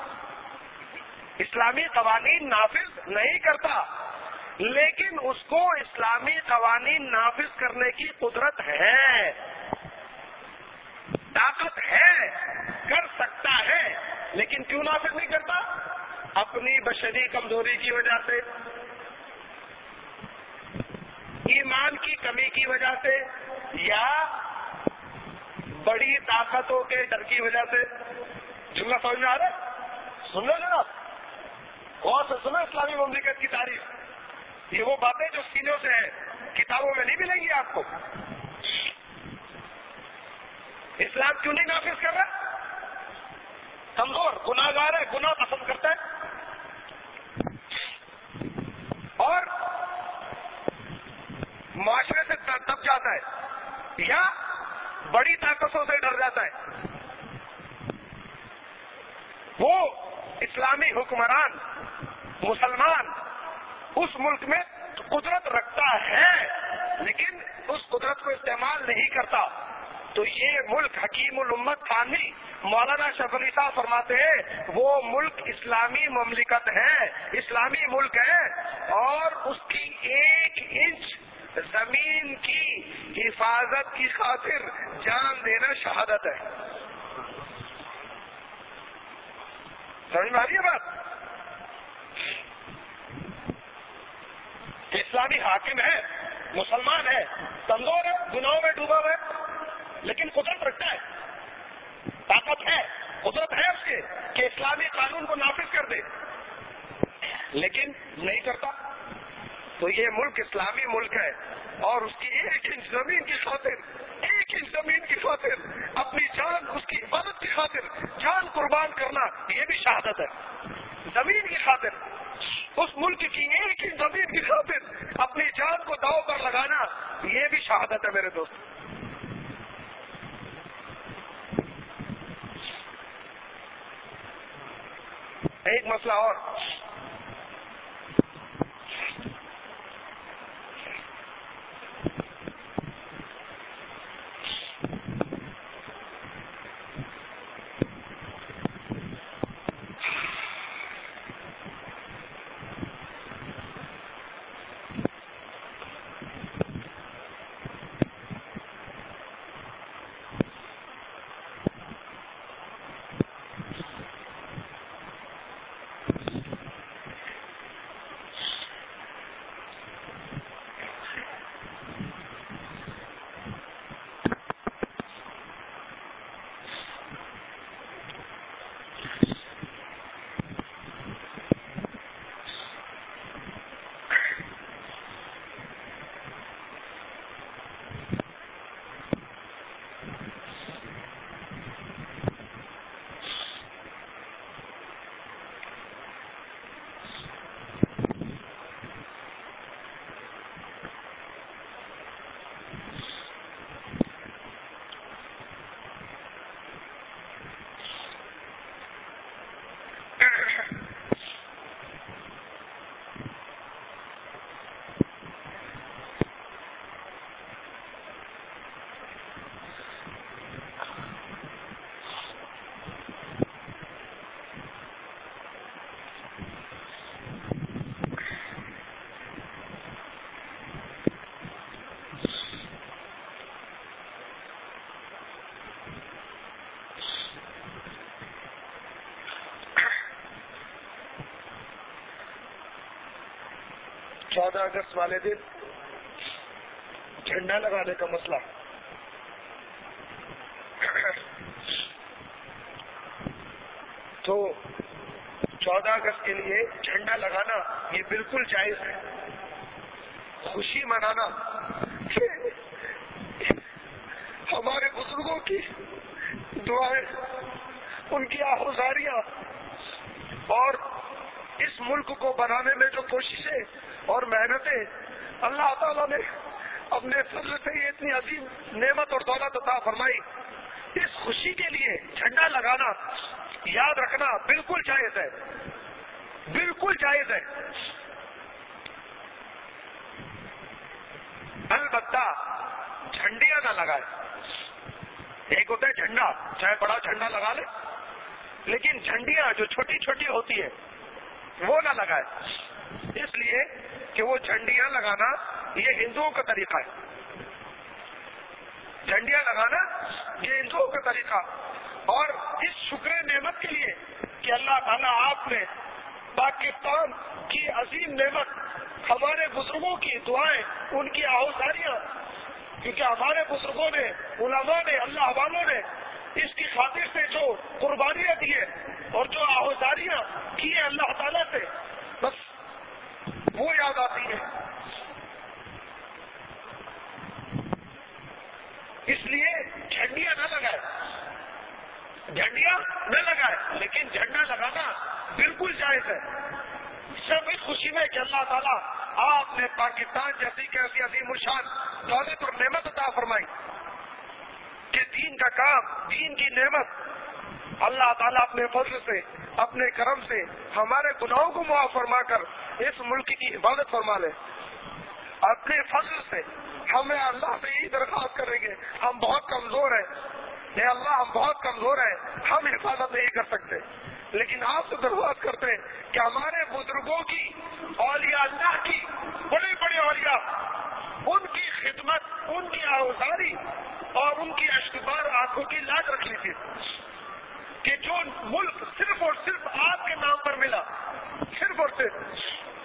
اسلامی قوانین نافذ نہیں کرتا, لیکن اس کو اسلامی قوانین نافذ کرنے کی قدرت ہے, طاقت ہے, کر سکتا ہے, لیکن کیوں نافذ نہیں کرتا؟ اپنی بشری کمزوری کی وجہ سے, ایمان کی کمی کی وجہ سے, یا بڑی طاقتوں کے ڈر کی وجہ سے. جملہ سمجھ میں آ رہا ہے؟ سن لو جناب, غور سے سنو اسلامی مملکت کی تعریف. یہ وہ باتیں جو سینوں سے ہیں, کتابوں میں نہیں ملیں گی آپ کو. اسلام کیوں نہیں نافذ کر رہا؟ کمزور, گناہگار ہے, گناہ پسند کرتا ہے, اور معاشرے سے دب جاتا ہے, یا بڑی طاقتوں سے ڈر جاتا ہے. وہ اسلامی حکمران مسلمان اس ملک میں قدرت رکھتا ہے, لیکن اس قدرت کو استعمال نہیں کرتا. تو یہ ملک حکیم الامت تھانوی مولانا اشرف علی صاحب فرماتے ہیں وہ ملک اسلامی مملکت ہے, اسلامی ملک ہے, اور اس کی ایک انچ زمین کی حفاظت کی خاطر جان دینا شہادت ہے. سمجھ میں آ رہی ہے بات؟ اسلامی حاکم ہے, مسلمان ہے, کمزور ہے, گناہوں میں ڈوبا ہوا ہے, لیکن قدرت رکھتا ہے, طاقت ہے, قدرت ہے اس کے کہ اسلامی قانون کو نافذ کر دے, لیکن نہیں کرتا. تو یہ ملک اسلامی ملک ہے, اور اس کی ایک انچ زمین کی خاطر, ایک انچ زمین کی خاطر اپنی جان, اس کی حفاظت کی خاطر جان قربان کرنا, یہ بھی شہادت ہے. زمین کی خاطر, اس ملک کی ایک انچ زمین کی خاطر اپنی جان کو داؤ پر لگانا, یہ بھی شہادت ہے میرے دوست. ایک مسئلہ اور, چودہ اگست والے دن جھنڈا لگانے کا مسئلہ، تو چودہ اگست کے لیے جھنڈا لگانا یہ بالکل جائز ہے. خوشی منانا، ہمارے بزرگوں کی دعائیں، ان کی آہوزاریاں اور اس ملک کو بنانے میں جو کوششیں اور محنتیں اللہ تعالیٰ نے اپنے فضل سے یہ اتنی عظیم نعمت اور دولت عطا فرمائی، اس خوشی کے لیے جھنڈا لگانا یاد رکھنا بالکل جائز ہے، بالکل جائز ہے. البتہ جھنڈیاں نہ لگائے. ایک ہوتا ہے جھنڈا، چاہے بڑا جھنڈا لگا لے، لیکن جھنڈیاں جو چھوٹی چھوٹی ہوتی ہے وہ نہ لگائے، اس لیے کہ وہ جھنڈیاں لگانا یہ ہندوؤں کا طریقہ ہے. جھنڈیاں لگانا یہ ہندوؤں کا طریقہ، اور اس شکر نعمت کے لیے کہ اللہ تعالیٰ آپ نے پاکستان کی عظیم نعمت، ہمارے بزرگوں کی دعائیں، ان کی آہوزاریاں، کیونکہ ہمارے بزرگوں نے، علماء نے، اللہ والوں نے اس کی خاطر سے جو قربانیاں دی ہیں اور جو آہوزاریاں کی ہیں اللہ تعالیٰ سے، بس وہ یاد آتی ہے. اس لیے جھنڈیاں نہ لگائے، جھنڈیاں نہ لگائے، لیکن جھنڈا لگانا بالکل جائز ہے. صرف اس خوشی میں کہ اللہ تعالیٰ آپ نے پاکستان جیسی کیسی عظیم الشان دولت اور نعمت عطا فرمائی کہ دین کا کام، دین کی نعمت اللہ تعالیٰ اپنے فضل سے، اپنے کرم سے ہمارے گناہوں کو معاف فرما کر اس ملک کی حفاظت فرما لے. اپنے فضل سے ہمیں اللہ سے یہی درخواست کریں گے، ہم بہت کمزور ہیں، اے اللہ ہم بہت کمزور ہیں، ہم حفاظت نہیں کر سکتے، لیکن آپ سے درخواست کرتے ہیں کہ ہمارے بزرگوں کی، اولیاء اللہ کی، بڑے بڑے اولیاء، ان کی خدمت، ان کی آہوزاری اور ان کی اشکبار آنکھوں کی لاج رکھ لیجیے کہ جو ملک صرف اور صرف آپ کے نام پر ملا، صرف اور صرف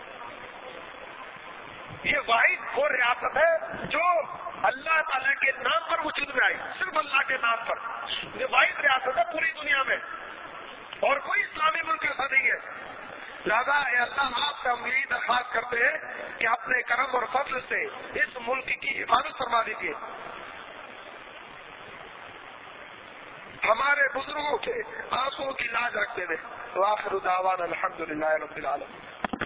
یہ واحد وہ ریاست ہے جو اللہ تعالیٰ کے نام پر وجود میں آئی، صرف اللہ کے نام پر. یہ واحد ریاست ہے پوری دنیا میں، اور کوئی اسلامی ملک ایسا نہیں ہے. لہٰذا اے اللہ آپ سے ہم یہی درخواست کرتے ہیں کہ اپنے کرم اور فضل سے اس ملک کی حفاظت فرما دیجیے، ہمارے بزرگوں کے آنسوں کی لاج رکھتے ہوئے. وآخر دعوانا الحمدللہ رب العالمین.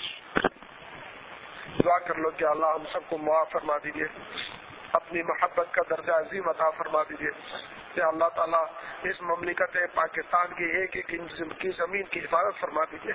دعا کر لو کہ اللہ ہم سب کو معاف فرما دیجیے، اپنی محبت کا درجہ عظیم عطا فرما دیجیے. کہ اللہ تعالیٰ اس مملکت پاکستان کی ایک ایک کی زمین کی حفاظت فرما دیجیے.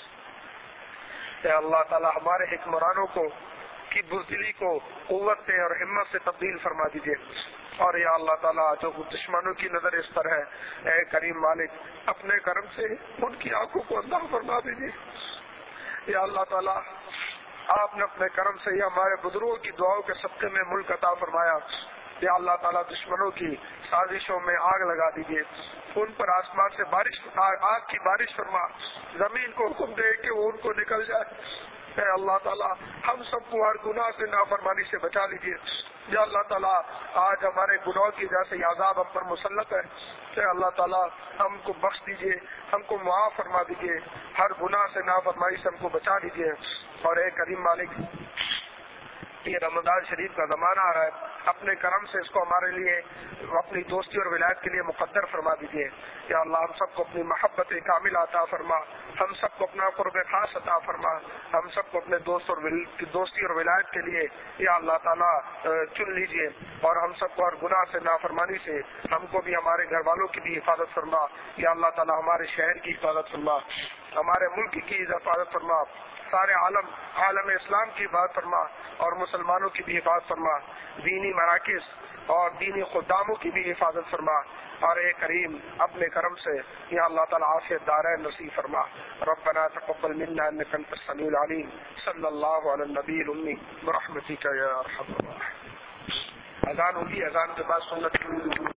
کہ اللہ تعالیٰ ہمارے حکمرانوں کو کی بزدلی کو قوت سے اور ہمت سے تبدیل فرما دیجیے. اور یا اللہ تعالیٰ جو دشمنوں کی نظر اس پر ہے، اے کریم مالک اپنے کرم سے ان کی آنکھوں کو اندھا فرما دیجیے. یا اللہ تعالیٰ آپ نے اپنے کرم سے یہ ہمارے بزرگوں کی دعاؤں کے صدقے میں ملک عطا فرمایا. یا اللہ تعالیٰ دشمنوں کی سازشوں میں آگ لگا دیجیے، ان پر آسمان سے بارش آگ کی بارش فرما، زمین کو حکم دے کہ وہ ان کو نکل جائے. اے اللہ تعالیٰ ہم سب کو ہر گناہ سے نافرمانی سے بچا لیجیے. یا اللہ تعالیٰ آج ہمارے گناہ کی وجہ سے یہ عذاب ہم پر مسلط ہے، اے اللہ تعالیٰ ہم کو بخش دیجیے، ہم کو معاف فرما دیجیے، ہر گناہ سے نافرمانی سے ہم کو بچا دیجیے. اور اے کریم مالک یہ رمضان شریف کا زمانہ آ رہا ہے، اپنے کرم سے اس کو ہمارے لیے اپنی دوستی اور ولایت کے لیے مقدر فرما دیجیے. یا اللہ ہم سب کو اپنی محبت کامل عطا فرما، ہم سب کو اپنا قرب خاص عطا فرما، ہم سب کو اپنے دوست اور دوستی اور ولایت کے لیے یا اللہ تعالیٰ چن لیجیے. اور ہم سب کو ہر گناہ سے نافرمانی سے ہم کو بھی، ہمارے گھر والوں کی بھی حفاظت فرما. یا اللہ تعالیٰ ہمارے شہر کی حفاظت فرما، ہمارے ملک کی حفاظت فرما، سارے عالم عالم اسلام کی حفاظت فرما، اور مسلمانوں کی بھی حفاظت فرما، دینی مراکز اور دینی خداموں کی بھی حفاظت فرما. اور اے کریم اپنے کرم سے یا اللہ تعالیٰ عافیت دارین نصیب فرما. ربنا تقبل منا انک انت السمیع العلیم. صلی اللہ علی النبی الامی برحمتک یا ارحم الراحمین. اذان ہوگی، اذان کے بعد سنت